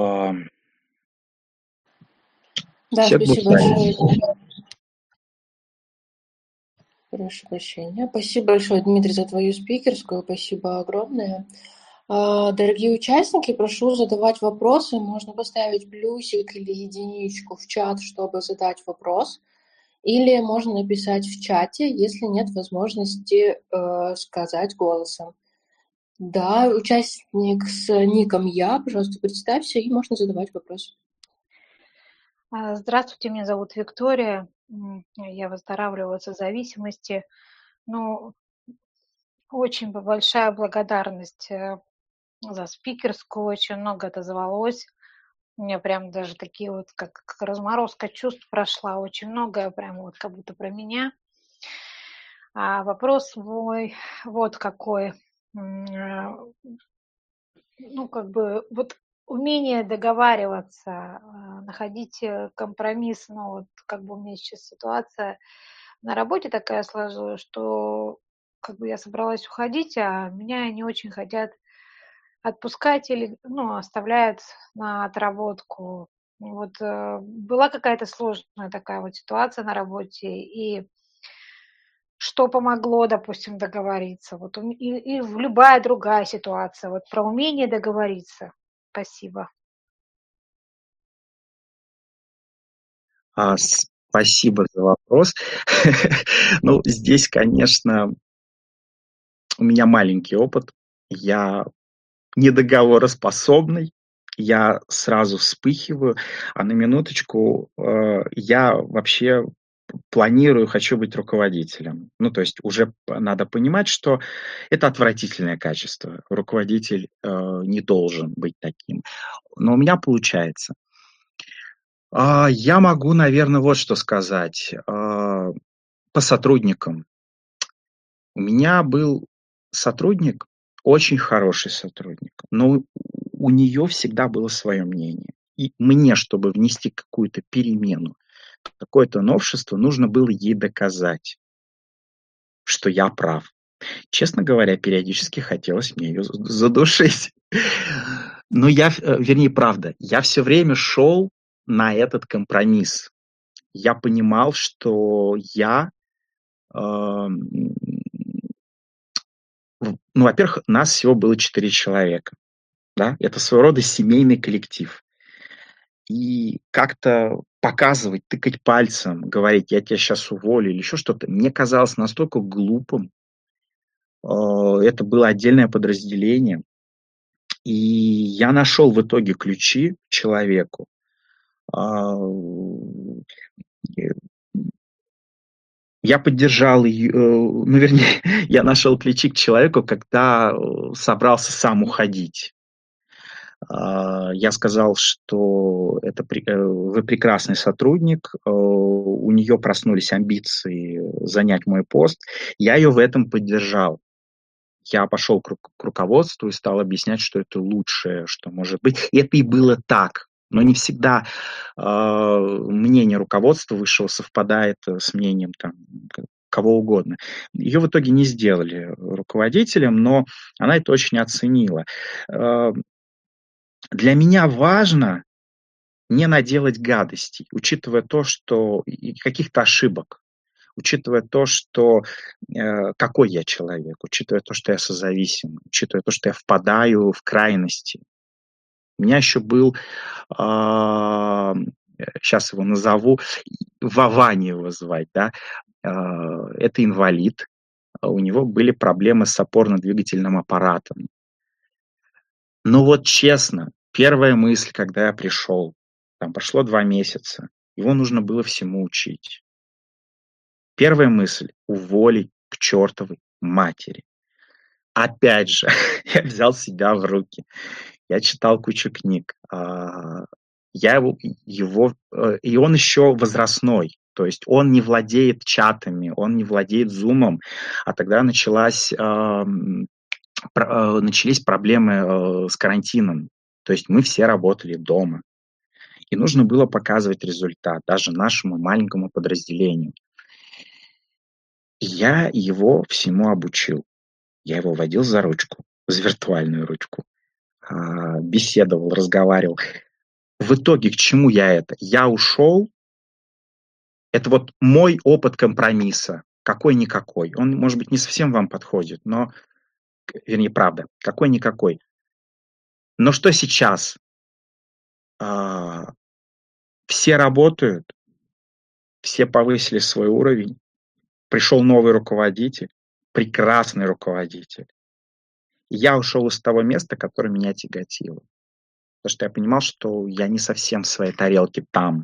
Да, Всех спасибо большое. благодарю. Прошу прощения. Спасибо большое, Дмитрий, за твою спикерскую. Спасибо огромное. Дорогие участники, прошу задавать вопросы. Можно поставить плюсик или единичку в чат, чтобы задать вопрос. Или можно написать в чате, если нет возможности э, сказать голосом. Да, участник с ником Я, пожалуйста, представься, и можно задавать вопрос. Здравствуйте, меня зовут Виктория. Я выздоравливаю от зависимости. Ну, очень большая благодарность за спикерскую, очень много отозвалось. У меня прям даже такие вот, как, как разморозка чувств прошла, очень многое прям вот как будто про меня. А вопрос мой вот какой. Ну, как бы вот умение договариваться, находить компромисс, ну вот как бы у меня сейчас ситуация на работе такая сложилась, что как бы я собралась уходить, а меня не очень хотят отпускать или, ну, оставляют на отработку. Вот э, была какая-то сложная такая вот ситуация на работе, и что помогло, допустим, договориться, вот и, и в любая другая ситуация, вот про умение договориться. Спасибо. А, спасибо за вопрос. Ну, здесь, конечно, у меня маленький опыт. Я недоговороспособный, я сразу вспыхиваю, а на минуточку э, я вообще планирую, хочу быть руководителем. Ну, то есть уже надо понимать, что это отвратительное качество. Руководитель э, не должен быть таким. Но у меня получается. А, я могу, наверное, вот что сказать. А, по сотрудникам. У меня был сотрудник, очень хороший сотрудник, но у нее всегда было свое мнение. И мне, чтобы внести какую-то перемену, какое-то новшество, нужно было ей доказать, что я прав. Честно говоря, периодически хотелось мне ее задушить. Но я, вернее, правда, я все время шел на этот компромисс. Я понимал, что я э, ну, во-первых, нас всего было четыре человека. Да? Это своего рода семейный коллектив. И как-то показывать, тыкать пальцем, говорить, я тебя сейчас уволю или еще что-то, мне казалось настолько глупым. Это было отдельное подразделение. И я нашел в итоге ключи человеку. Я поддержал ее, ну, вернее, я нашел ключи к человеку, когда собрался сам уходить. Я сказал, что это, вы прекрасный сотрудник, у нее проснулись амбиции занять мой пост. Я ее в этом поддержал. Я пошел к, к руководству и стал объяснять, что это лучшее, что может быть. И это и было так. Но не всегда э, мнение руководства высшего совпадает с мнением там, кого угодно. Ее в итоге не сделали руководителем, но она это очень оценила. Э, для меня важно не наделать гадостей, учитывая то, что и каких-то ошибок, учитывая то, что э, какой я человек, учитывая то, что я созависим, учитывая то, что я впадаю в крайности. У меня еще был, э, сейчас его назову, Вовани его звать, да, э, это инвалид, у него были проблемы с опорно-двигательным аппаратом. Но вот честно, первая мысль, когда я пришел, там прошло два месяца, Его нужно было всему учить. Первая мысль — уволить к чертовой матери. Опять же, я взял себя в руки. Я читал кучу книг. А, Я его, его, э, и он еще возрастной. То есть он не владеет чатами, он не владеет зумом. А тогда началась, ам, про- э, начались проблемы э, с карантином. То есть мы все работали дома. И нужно было показывать результат даже нашему маленькому подразделению. И я его всему обучил. Я его водил за ручку, за виртуальную ручку, а, беседовал, разговаривал. В итоге к чему я это? Я ушел. Это вот мой опыт компромисса. Какой-никакой. Он, может быть, не совсем вам подходит, но, вернее, правда, какой-никакой. Но что сейчас? А, Все работают, все повысили свой уровень. Пришел новый руководитель, прекрасный руководитель. И я ушел из того места, которое меня тяготило. Потому что я понимал, что я не совсем в своей тарелке там.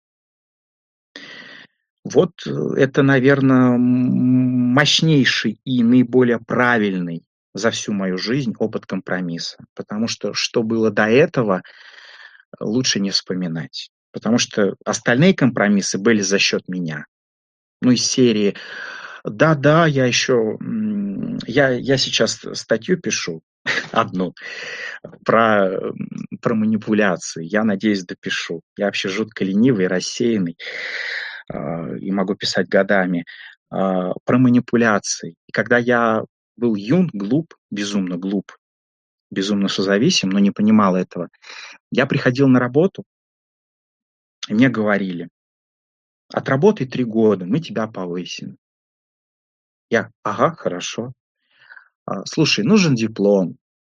Вот э, это, наверное, мощнейший и наиболее правильный за всю мою жизнь опыт компромисса. Потому что что было до этого, лучше не вспоминать. Потому что остальные компромиссы были за счет меня. Ну, из серии «Да-да, я еще... Я, я сейчас статью пишу, одну, про, про манипуляции. Я надеюсь, допишу. Я вообще жутко ленивый, рассеянный э, и могу писать годами. Э, про манипуляции. И когда я был юн, глуп, безумно глуп, безумно созависим, но не понимал этого, я приходил на работу, и мне говорили: отработай три года, мы тебя повысим. Я: ага, хорошо. А, слушай, нужен диплом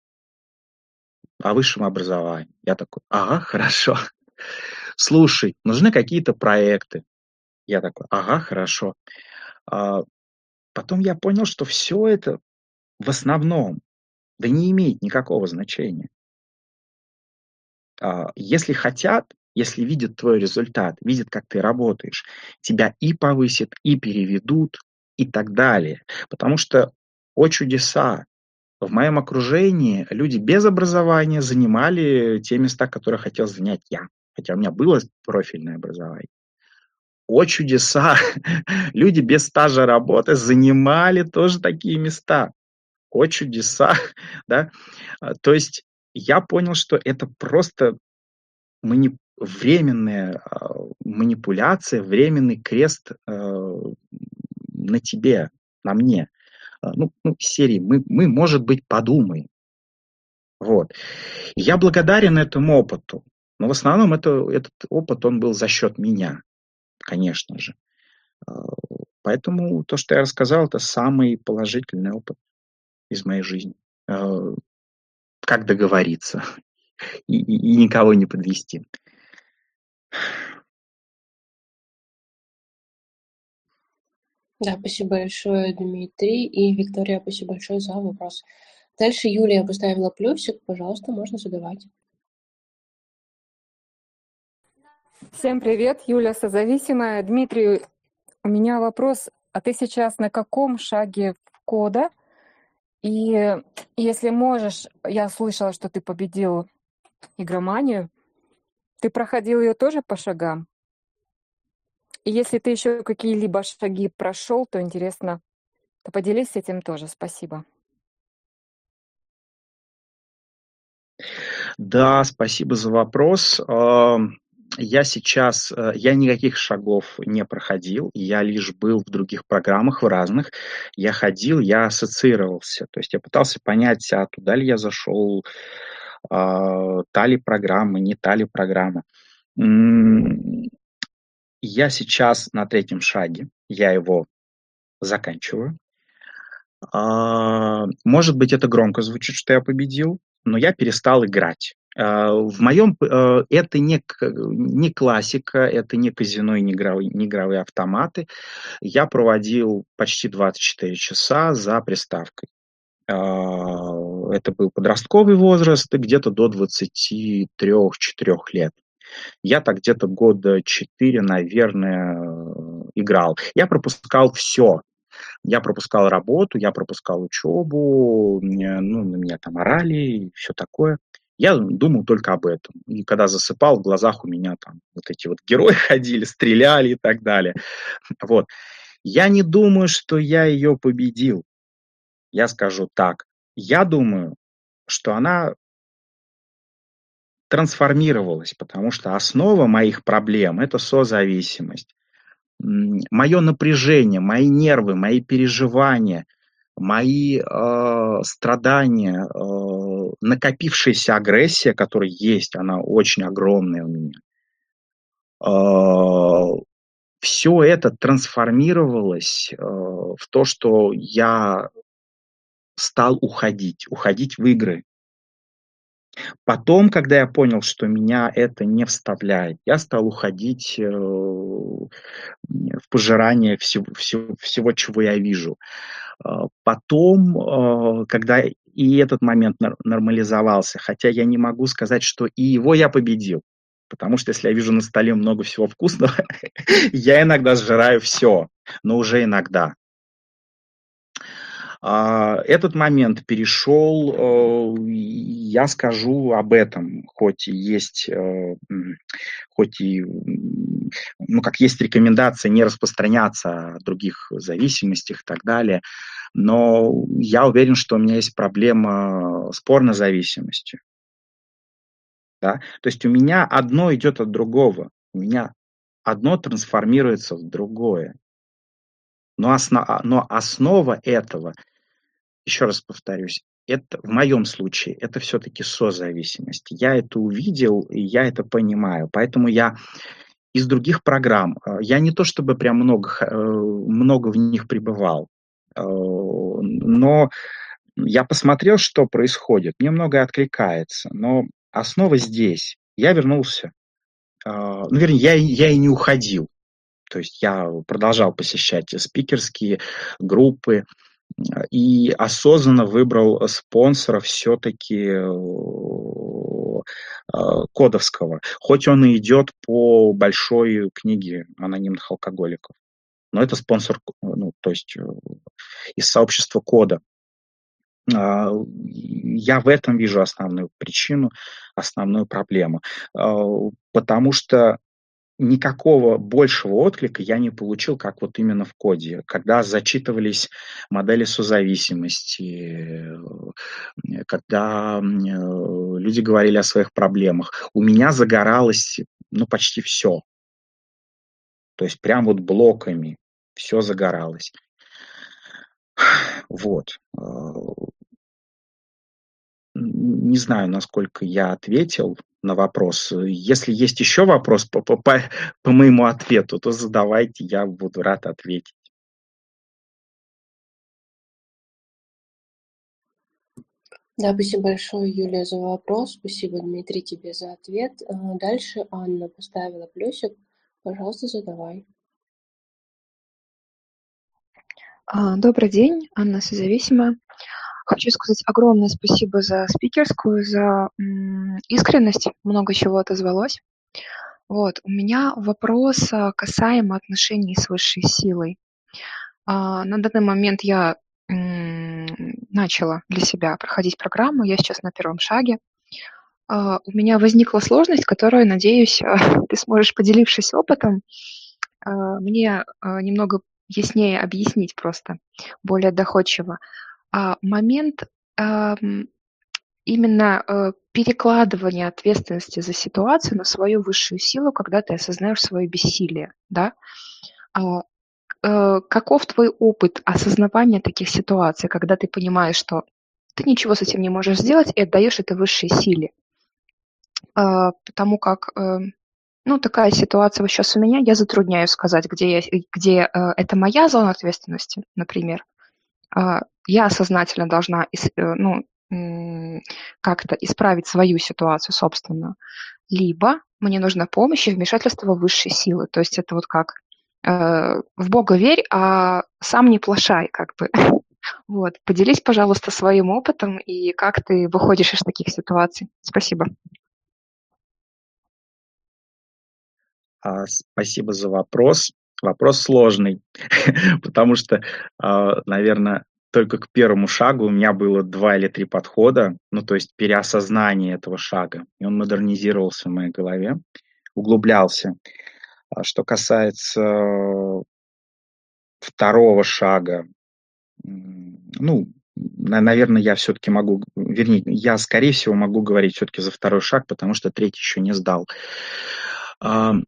о высшем образовании. Я такой: ага, хорошо. Слушай, нужны какие-то проекты. Я такой: ага, хорошо. А, потом я понял, что все это в основном да не имеет никакого значения. А, если хотят, если видят твой результат, видят, как ты работаешь, тебя и повысят, и переведут, и так далее. Потому что, о чудеса, в моем окружении люди без образования занимали те места, которые хотел занять я. Хотя у меня было профильное образование. О чудеса! Люди без стажа работы занимали тоже такие места. О чудеса! Да? А, То есть я понял, что это просто мани- временная а, манипуляция, временный крест э, на тебе, на мне. А, Ну, ну, из серии мы, мы, может быть, подумаем. Вот. И я благодарен этому опыту. Но в основном это, этот опыт, он был за счет меня, конечно же. А, Поэтому то, что я рассказал, это самый положительный опыт из моей жизни. А, Как договориться и, и- и никого не подвести. Да, спасибо большое, Дмитрий. И Виктория, спасибо большое за вопрос. Дальше Юлия поставила плюсик. Пожалуйста, можно задавать. Всем привет, Юля созависимая. Дмитрий, у меня вопрос. А ты сейчас на каком шаге кода? И если можешь, я слышала, что ты победил игроманию. Ты проходил ее тоже по шагам? И если ты еще какие-либо шаги прошел, то интересно, то поделись этим тоже. Спасибо. Да, спасибо за вопрос. А, Я сейчас, э, я никаких шагов не проходил, я лишь был в других программах, в разных. Я ходил, я ассоциировался. То есть я пытался понять, а туда ли я зашел, а, та ли программа, не та ли программа. М, Я сейчас на третьем шаге, я его заканчиваю. А, Может быть, это громко звучит, что я победил, но я перестал играть. А, В моем э, это не, к- не классика, это не казино и не игровые, не игровые автоматы. Я проводил почти двадцать четыре часа за приставкой. А, Это был подростковый возраст, и где-то до двадцати трёх-четырёх лет. Я так где-то года четыре, наверное, играл. Я пропускал все. Я пропускал работу, я пропускал учебу, мне, ну, на меня там орали и все такое. Я думал только об этом. И когда засыпал, в глазах у меня там вот эти вот герои ходили, стреляли и так далее. Вот. Я не думаю, что я ее победил. Я скажу так. Я думаю, что она трансформировалась, потому что основа моих проблем – это созависимость. Мое напряжение, мои нервы, мои переживания, мои э, страдания, э, накопившаяся агрессия, которая есть, она очень огромная у меня. Э, все это трансформировалось э, в то, что я стал уходить, уходить в игры. Потом, когда я понял, что меня это не вставляет, я стал уходить э, в пожирание всего, всего, всего, чего я вижу. Э, Потом, э, когда и этот момент нар- нормализовался, хотя я не могу сказать, что и его я победил. Потому что если я вижу на столе много всего вкусного, я иногда сжираю все, но уже иногда. А, Этот момент перешел, э, я скажу об этом, хоть и есть, э, м, хоть и, м, ну, как есть рекомендация не распространяться о других зависимостях и так далее, но я уверен, что у меня есть проблема с порнозависимостью, да. То есть у меня одно идет от другого, у меня одно трансформируется в другое, но, осно- а, но основа этого, еще раз повторюсь, это в моем случае это все-таки созависимость. Я это увидел, и я это понимаю. Поэтому я из других программ, э, я не то чтобы прям много, х- э, много в них пребывал, э, но я посмотрел, что происходит. Мне многое откликается, но основа здесь. Я вернулся. э, Ну, вернее, я, и- я и не уходил. То есть я продолжал посещать спикерские группы, и осознанно выбрал спонсора все-таки Кодовского, хоть он и идет по большой книге анонимных алкоголиков. Но это спонсор, ну, то есть э, из сообщества Кода. А, Я в этом вижу основную причину, основную проблему. А, Потому что никакого большего отклика я не получил, как вот именно в коде. Когда зачитывались модели созависимости, э, когда э, люди говорили о своих проблемах, у меня загоралось, ну, почти все. То есть прям вот блоками все загоралось. Вот. Э, Не знаю, насколько я ответил на вопрос. Если есть еще вопрос по, по, по, по моему ответу, то задавайте, я буду рад ответить. Да, спасибо большое, Юлия, за вопрос. Спасибо, Дмитрий, тебе за ответ. А, Дальше Анна поставила плюсик. Пожалуйста, задавай. А, Добрый день, Анна Созависимая. Хочу сказать огромное спасибо за спикерскую, за м, искренность, много чего отозвалось. Вот, у меня вопрос а, касаемо отношений с высшей силой. А, На данный момент я м, начала для себя проходить программу, я сейчас на первом шаге. А, У меня возникла сложность, которую, надеюсь, ты сможешь, поделившись опытом, а, мне а, немного яснее объяснить просто, более доходчиво. А, момент, ам, именно, э, перекладывания ответственности за ситуацию на свою высшую силу, когда ты осознаешь свое бессилие, да. А, э, Каков твой опыт осознавания таких ситуаций, когда ты понимаешь, что ты ничего с этим не можешь сделать и отдаешь это высшей силе? А, потому как, э, ну, такая ситуация вот щас у меня, я затрудняюсь сказать, где я, где, э, это моя зона ответственности, например. А, я сознательно должна ис э, ну, м, как-то исправить свою ситуацию собственную, либо мне нужна помощь и вмешательство высшей силы. То есть это вот как, э, в Бога верь, а сам не плашай, как бы. Вот. Поделись, пожалуйста, своим опытом и как ты выходишь из таких ситуаций. Спасибо. А, спасибо за вопрос. Вопрос сложный, потому что, а, наверно, только к первому шагу у меня было два или три подхода, ну, то есть переосознание этого шага, и он модернизировался в моей голове, углублялся. А что касается второго шага, м, ну, на наверно, я всё-таки могу, г вернее, я, скорее всего, могу говорить всё-таки за второй шаг, потому что третий еще не сдал. Ам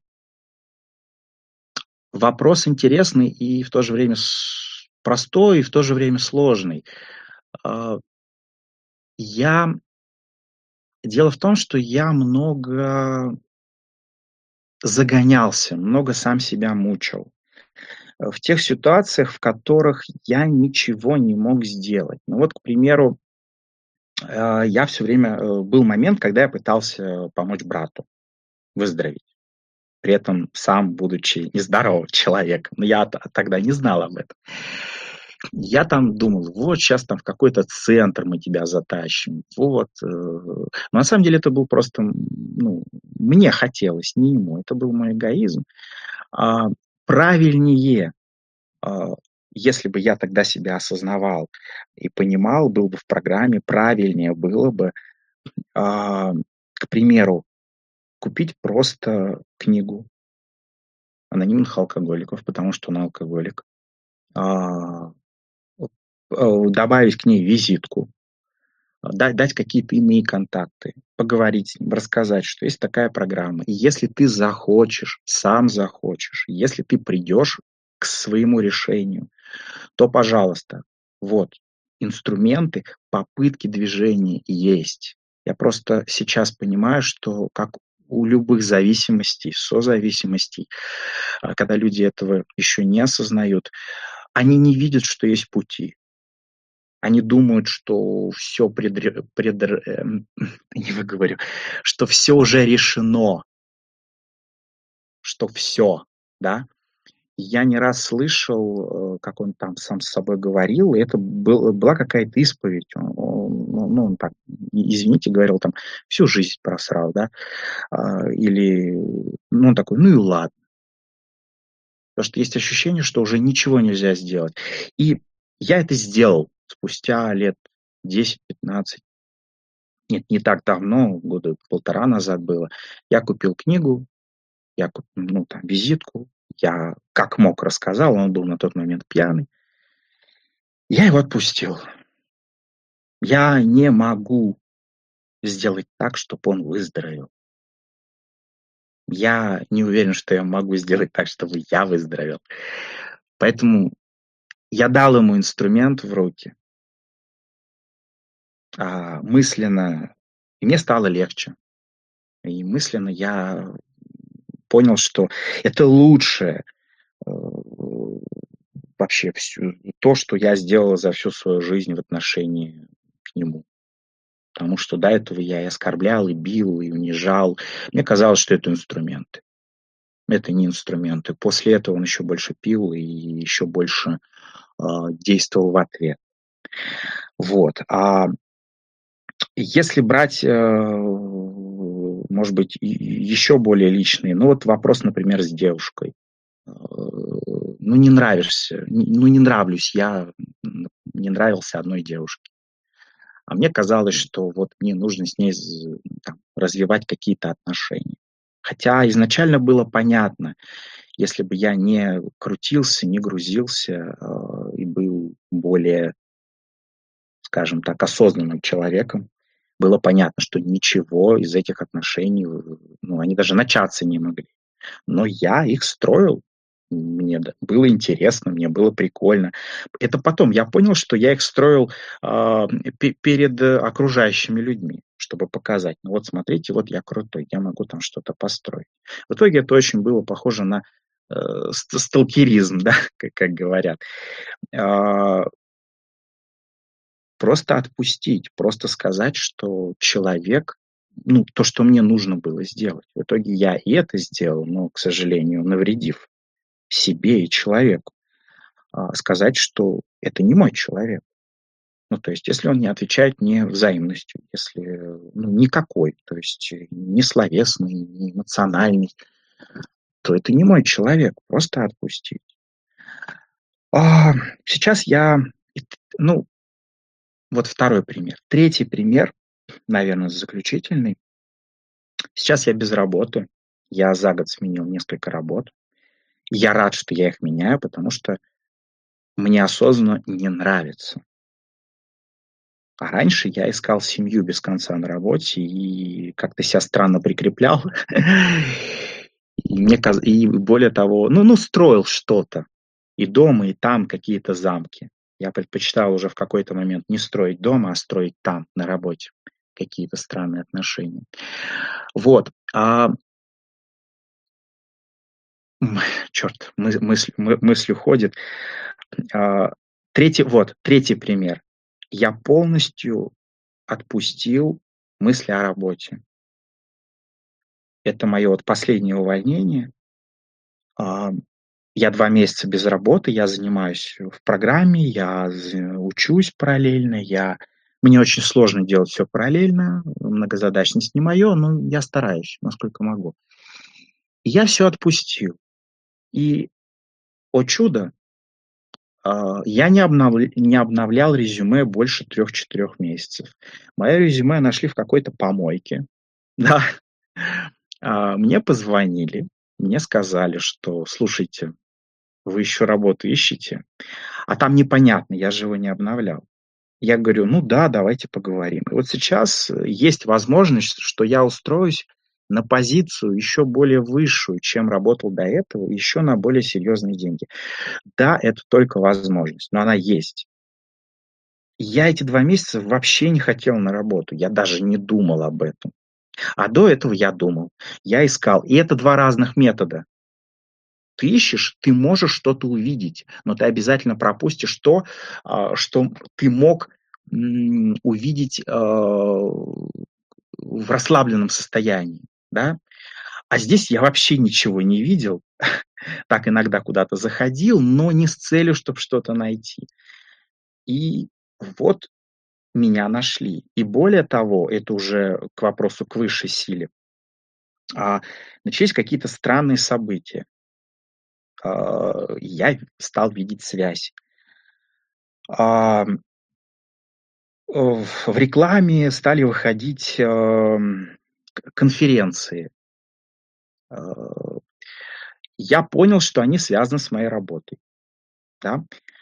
Вопрос интересный и в то же время с простой, и в то же время сложный. А я Дело в том, что я много загонялся, много сам себя мучил, э, в тех ситуациях, в которых я ничего не мог сделать. Ну вот, к примеру, а, я всё время э, был момент, когда я пытался помочь брату выздороветь, при этом сам будучи нездоровым человеком. Но я-то тогда не знал об этом. Я там думал: вот щас там в какой-то центр мы тебя затащим, вот, э. Но на самом деле это был просто, м, ну, мне хотелось, не ему. Это был мой эгоизм. А, правильнее, а, если бы я тогда себя осознавал и понимал, был бы в программе, правильнее было бы, а, к примеру, купить просто книгу анонимных алкоголиков, потому что он алкоголик. А, э, добавить к ней визитку, дать дать какие-то иные контакты, поговорить с ним, рассказать, что есть такая программа. И если ты захочешь, сам захочешь, если ты придешь к своему решению, то, пожалуйста, вот инструменты, попытки движения есть. Я просто сейчас понимаю, что, как у любых зависимостей, созависимостей, а, когда люди этого еще не осознают, они не видят, что есть пути. Они думают, что всё предре предр эм, не выговорю, что всё уже решено. Что всё, да. Я не раз слышал, э, как он там сам с собой говорил, и это был была какая-то исповедь. Он он, ну, он так, извините, говорил там: "Всю жизнь просрал", да. А, или, ну, он такой: "Ну и ладно". Потому что есть ощущение, что уже ничего нельзя сделать. И я это сделал спустя лет десять пятнадцать. Нет, не так давно, года полтора назад было. Я купил книгу, я ку ну, там, визитку, я как мог рассказал, он был на тот момент пьяный. Я его отпустил. Я не могу сделать так, чтоб он выздоровел. Я не уверен, что я могу сделать так, чтобы я выздоровел. Поэтому я дал ему инструмент в руки. А, мысленно и мне стало легче. И мысленно я понял, что это лучшее, э, вообще всё то, что я сделал за всю свою жизнь в отношении к нему. Потому что до этого я и оскорблял, и бил, и унижал. Мне казалось, что это инструменты. Это не инструменты. После этого он еще больше пил и еще больше, а, действовал в ответ. Вот, а если брать, э, может быть, и еще более личные, ну, вот вопрос, например, с девушкой. Э, ну, не нравишься, н ну, не нравлюсь я, н не нравился одной девушке. А мне казалось, что вот мне нужно с ней з там развивать какие-то отношения. Хотя изначально было понятно, если бы я не крутился, не грузился, а, и был более скажем так, осознанным человеком, было понятно, что ничего из этих отношений, в ну, они даже начаться не могли. Но я их строил. Мне д было интересно, мне было прикольно. Это потом я понял, что я их строил, а, пе перед окружающими людьми, чтобы показать: "Ну вот смотрите, вот я крутой, я могу там что-то построить". В итоге это очень было похоже на, э, ст сталкеризм, да, как как говорят. А Просто отпустить, просто сказать, что человек, ну, то, что мне нужно было сделать. В итоге я и это сделал, но, к сожалению, навредив себе и человеку. А, сказать, что это не мой человек. Ну, то есть, если он не отвечает мне взаимностью, если, ну, никакой, то есть ни словесной, ни эмоциональной. то это не мой человек, просто отпустить. А, сейчас я, ну, вот второй пример. Третий пример, наверное, заключительный. Сейчас я без работы. Я за год сменил несколько работ. Я рад, что я их меняю, потому что мне осознанно не нравится. А раньше я искал семью без конца на работе и как-то себя странно прикреплял. И, мне, и более того, ну, ну, строил что-то. И дома, и там какие-то замки. Я предпочитал уже в какой-то момент не строить дома, а строить там, на работе, какие-то странные отношения. Вот. А... Черт, мы, мысль, мы, мысль уходит. А... Третий, вот, третий пример. Я полностью отпустил мысли о работе. Это мое вот последнее увольнение. А... Я два месяца без работы, я занимаюсь в программе, я учусь параллельно, я... мне очень сложно делать все параллельно, многозадачность не мое, но я стараюсь, насколько могу. И я все отпустил. И, о чудо, я не обновлял, не обновлял резюме больше трех-четырех месяцев. Мое резюме нашли в какой-то помойке. Да. Мне позвонили, мне сказали, что, слушайте, вы еще работу ищете? А там непонятно, я же его не обновлял. Я говорю, ну да, давайте поговорим. И вот сейчас есть возможность, что я устроюсь на позицию еще более высшую, чем работал до этого, еще на более серьезные деньги. Да, это только возможность, но она есть. Я эти два месяца вообще не хотел на работу, я даже не думал об этом. А до этого я думал, я искал. И это два разных метода. Ты ищешь, ты можешь что-то увидеть, но ты обязательно пропустишь то, что ты мог увидеть в расслабленном состоянии, да? А здесь я вообще ничего не видел, так иногда куда-то заходил, но не с целью, чтобы что-то найти. И вот меня нашли. И более того, это уже к вопросу к высшей силе, начались какие-то странные события. Я стал видеть связь. В рекламе стали выходить конференции. Я понял, что они связаны с моей работой. Да?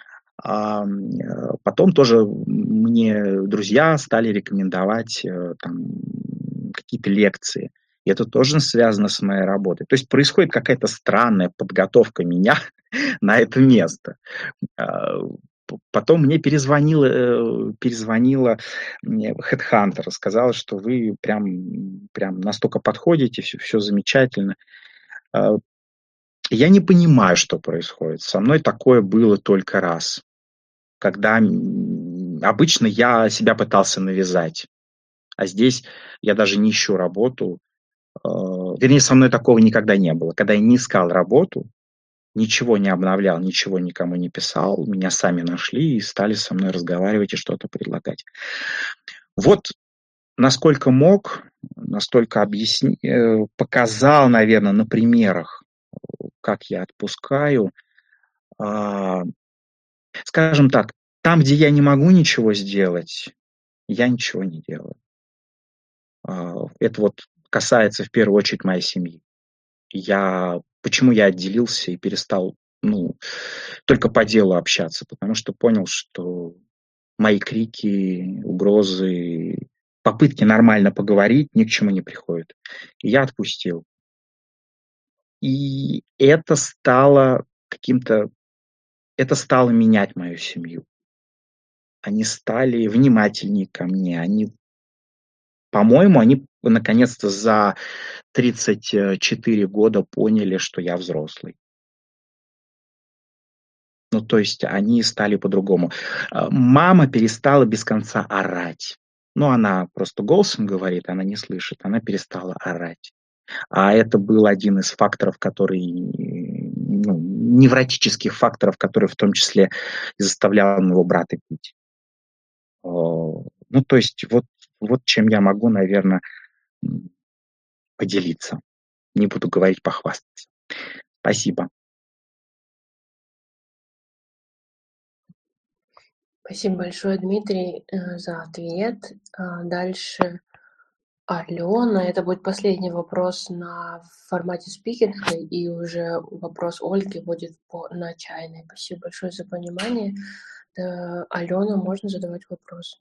Потом тоже мне друзья стали рекомендовать там, какие-то лекции. И это тоже связано с моей работой. То есть происходит какая-то странная подготовка меня на это место. Потом мне перезвонила, перезвонила HeadHunter, сказала, что вы прям, прям настолько подходите, все, все замечательно. Я не понимаю, что происходит. Со мной такое было только раз, когда обычно я себя пытался навязать, а здесь я даже не ищу работу. Вернее, со мной такого никогда не было. Когда я не искал работу, ничего не обновлял, ничего никому не писал, меня сами нашли и стали со мной разговаривать и что-то предлагать. Вот насколько мог, настолько объясни... показал, наверное, на примерах, как я отпускаю. Скажем так, там, где я не могу ничего сделать, я ничего не делаю. Это вот касается в первую очередь моей семьи. Я, почему я отделился и перестал, ну, только по делу общаться, потому что понял, что мои крики, угрозы, попытки нормально поговорить ни к чему не приходят. И я отпустил. И это стало каким-то, это стало менять мою семью. Они стали внимательнее ко мне, они, по-моему, они наконец-то за тридцать четыре года поняли, что я взрослый. Ну, то есть они стали по-другому. Мама перестала без конца орать. Ну, она просто голосом говорит, она не слышит, она перестала орать. А это был один из факторов, который, ну, невротических факторов, который в том числе и заставлял моего брата пить. Ну, то есть вот, вот чем я могу, наверное, поделиться. Не буду говорить, похвастаться. Спасибо. Спасибо большое, Дмитрий, э, за ответ. А, Дальше Алена. Это будет последний вопрос на формате спикерской, и уже вопрос Ольги будет по, на чайной. Спасибо большое за понимание. Да, Алена, можно задавать вопрос.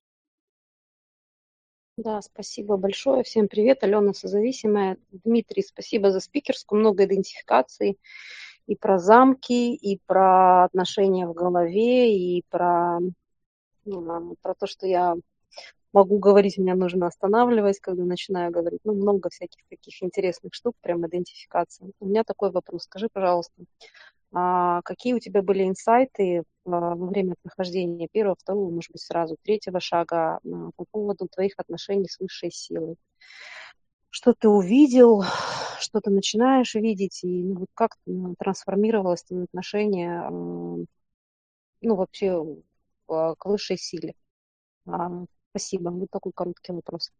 Да, спасибо большое. Всем привет. Алена Созависимая. Дмитрий, спасибо за спикерскую. Много идентификаций и про замки, и про отношения в голове, и про, ну, про то, что я могу говорить, меня нужно останавливать, когда начинаю говорить. Ну, много всяких таких интересных штук, прям идентификации. У меня такой вопрос. Скажи, пожалуйста, а какие у тебя были инсайты а, во время прохождения первого, второго, может быть, сразу третьего шага а, по поводу твоих отношений с высшей силой? Что ты увидел, что ты начинаешь видеть, и ну, вот как ну, трансформировалось твое отношение, а, ну, вообще а, к высшей силе? А, Спасибо. Вот такой короткий вопрос.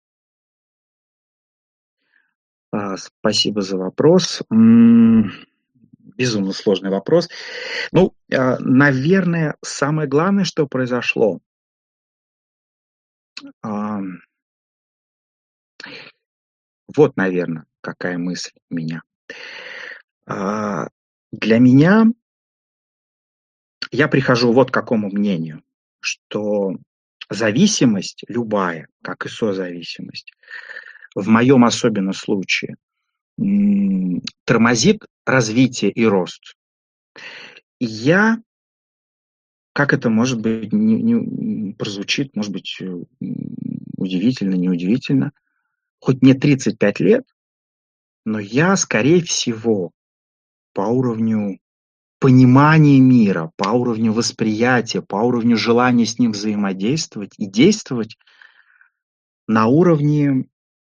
А, Спасибо за вопрос. М, Безумно сложный вопрос. Ну, а, наверное, самое главное, что произошло, а, вот, наверное, какая мысль у меня. А, Для меня, я прихожу вот к какому мнению, что зависимость любая, как и созависимость, в моем особенном случае, м, тормозит развитие и рост. И я, как это может быть, не, не прозвучит, может быть, э, м, удивительно, неудивительно, хоть мне тридцать пять лет, но я, скорее всего, по уровню понимания мира, по уровню восприятия, по уровню желания с ним взаимодействовать и действовать на уровне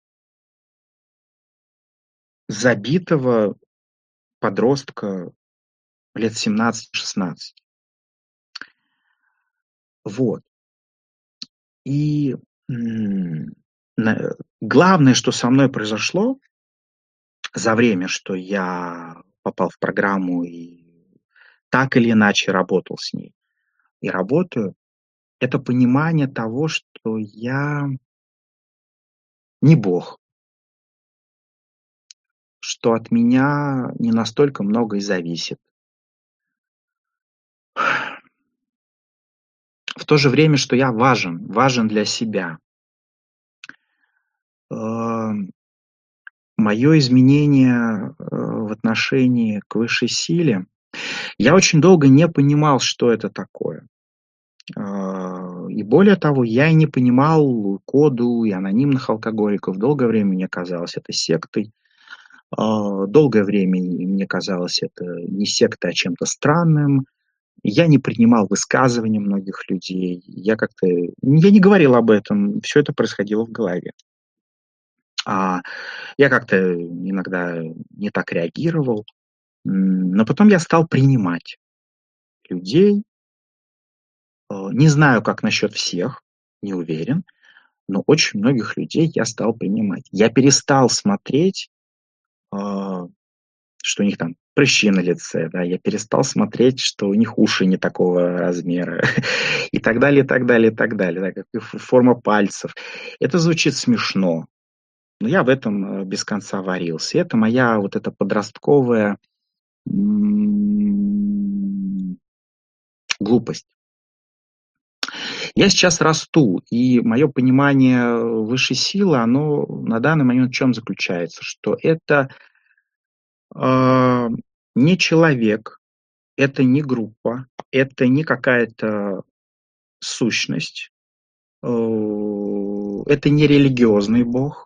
забитого подростка лет семнадцать-шестнадцать. Вот. И м, на- главное, что со мной произошло за время, что я попал в программу и так или иначе работал с ней и работаю, это понимание того, что я не Бог, что от меня не настолько много и зависит. В то же время, что я важен, важен для себя. Мое изменение э, в отношении к высшей силе, я очень долго не понимал, что это такое. А, И более того, я и не понимал коду и анонимных алкоголиков. Долгое время мне казалось это сектой. А, Долгое время мне казалось это не сектой, а чем-то странным. Я не принимал высказывания многих людей. Я как-то... Я не говорил об этом. Все это происходило в голове. А я как-то иногда не так реагировал. М, Но потом я стал принимать людей. Э, Не знаю, как насчет всех, не уверен, но очень многих людей я стал принимать. Я перестал смотреть, а, что у них там прыщи на лице, да, я перестал смотреть, что у них уши не такого размера, и так далее, и так далее, и так далее, да, как и ф- форма пальцев. Это звучит смешно, но я в этом э, без конца варился. И это моя вот эта подростковая м, глупость. Я сейчас расту, и мое понимание высшей силы, оно на данный момент в чем заключается? Что это э, не человек, это не группа, это не какая-то сущность, э, это не религиозный бог.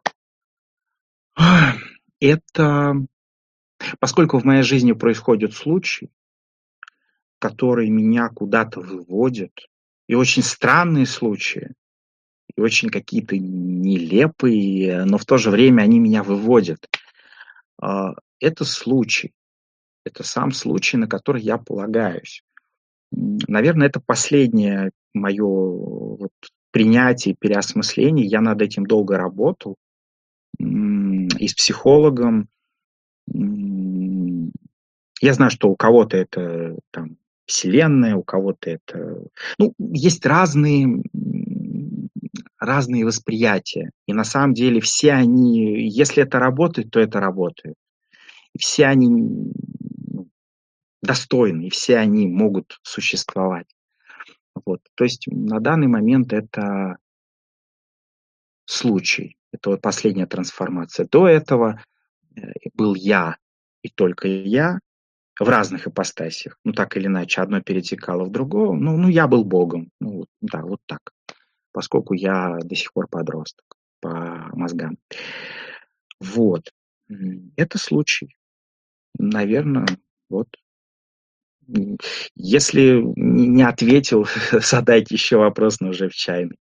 Это, поскольку в моей жизни происходят случаи, которые меня куда-то выводят, и очень странные случаи, и очень какие-то нелепые, но в то же время они меня выводят. А, Это случай, это сам случай, на который я полагаюсь. М, Наверное, это последнее мое вот принятие, переосмысление. Я над этим долго работал. м, И с психологом, м, Я знаю, что у кого-то это там Вселенная, у кого-то это... Ну, есть разные, разные восприятия. И на самом деле все они, если это работает, то это работает. И все они достойны, и все они могут существовать. Вот. То есть на данный момент это случай. Это вот последняя трансформация. До этого был я и только я в разных ипостасях. Ну, так или иначе, одно перетекало в другое. Ну, ну я был Богом. Ну, да, вот так. Поскольку я до сих пор подросток по мозгам. Вот. Это случай. Наверное, вот. Если не ответил, задайте еще вопрос, но уже в чайной.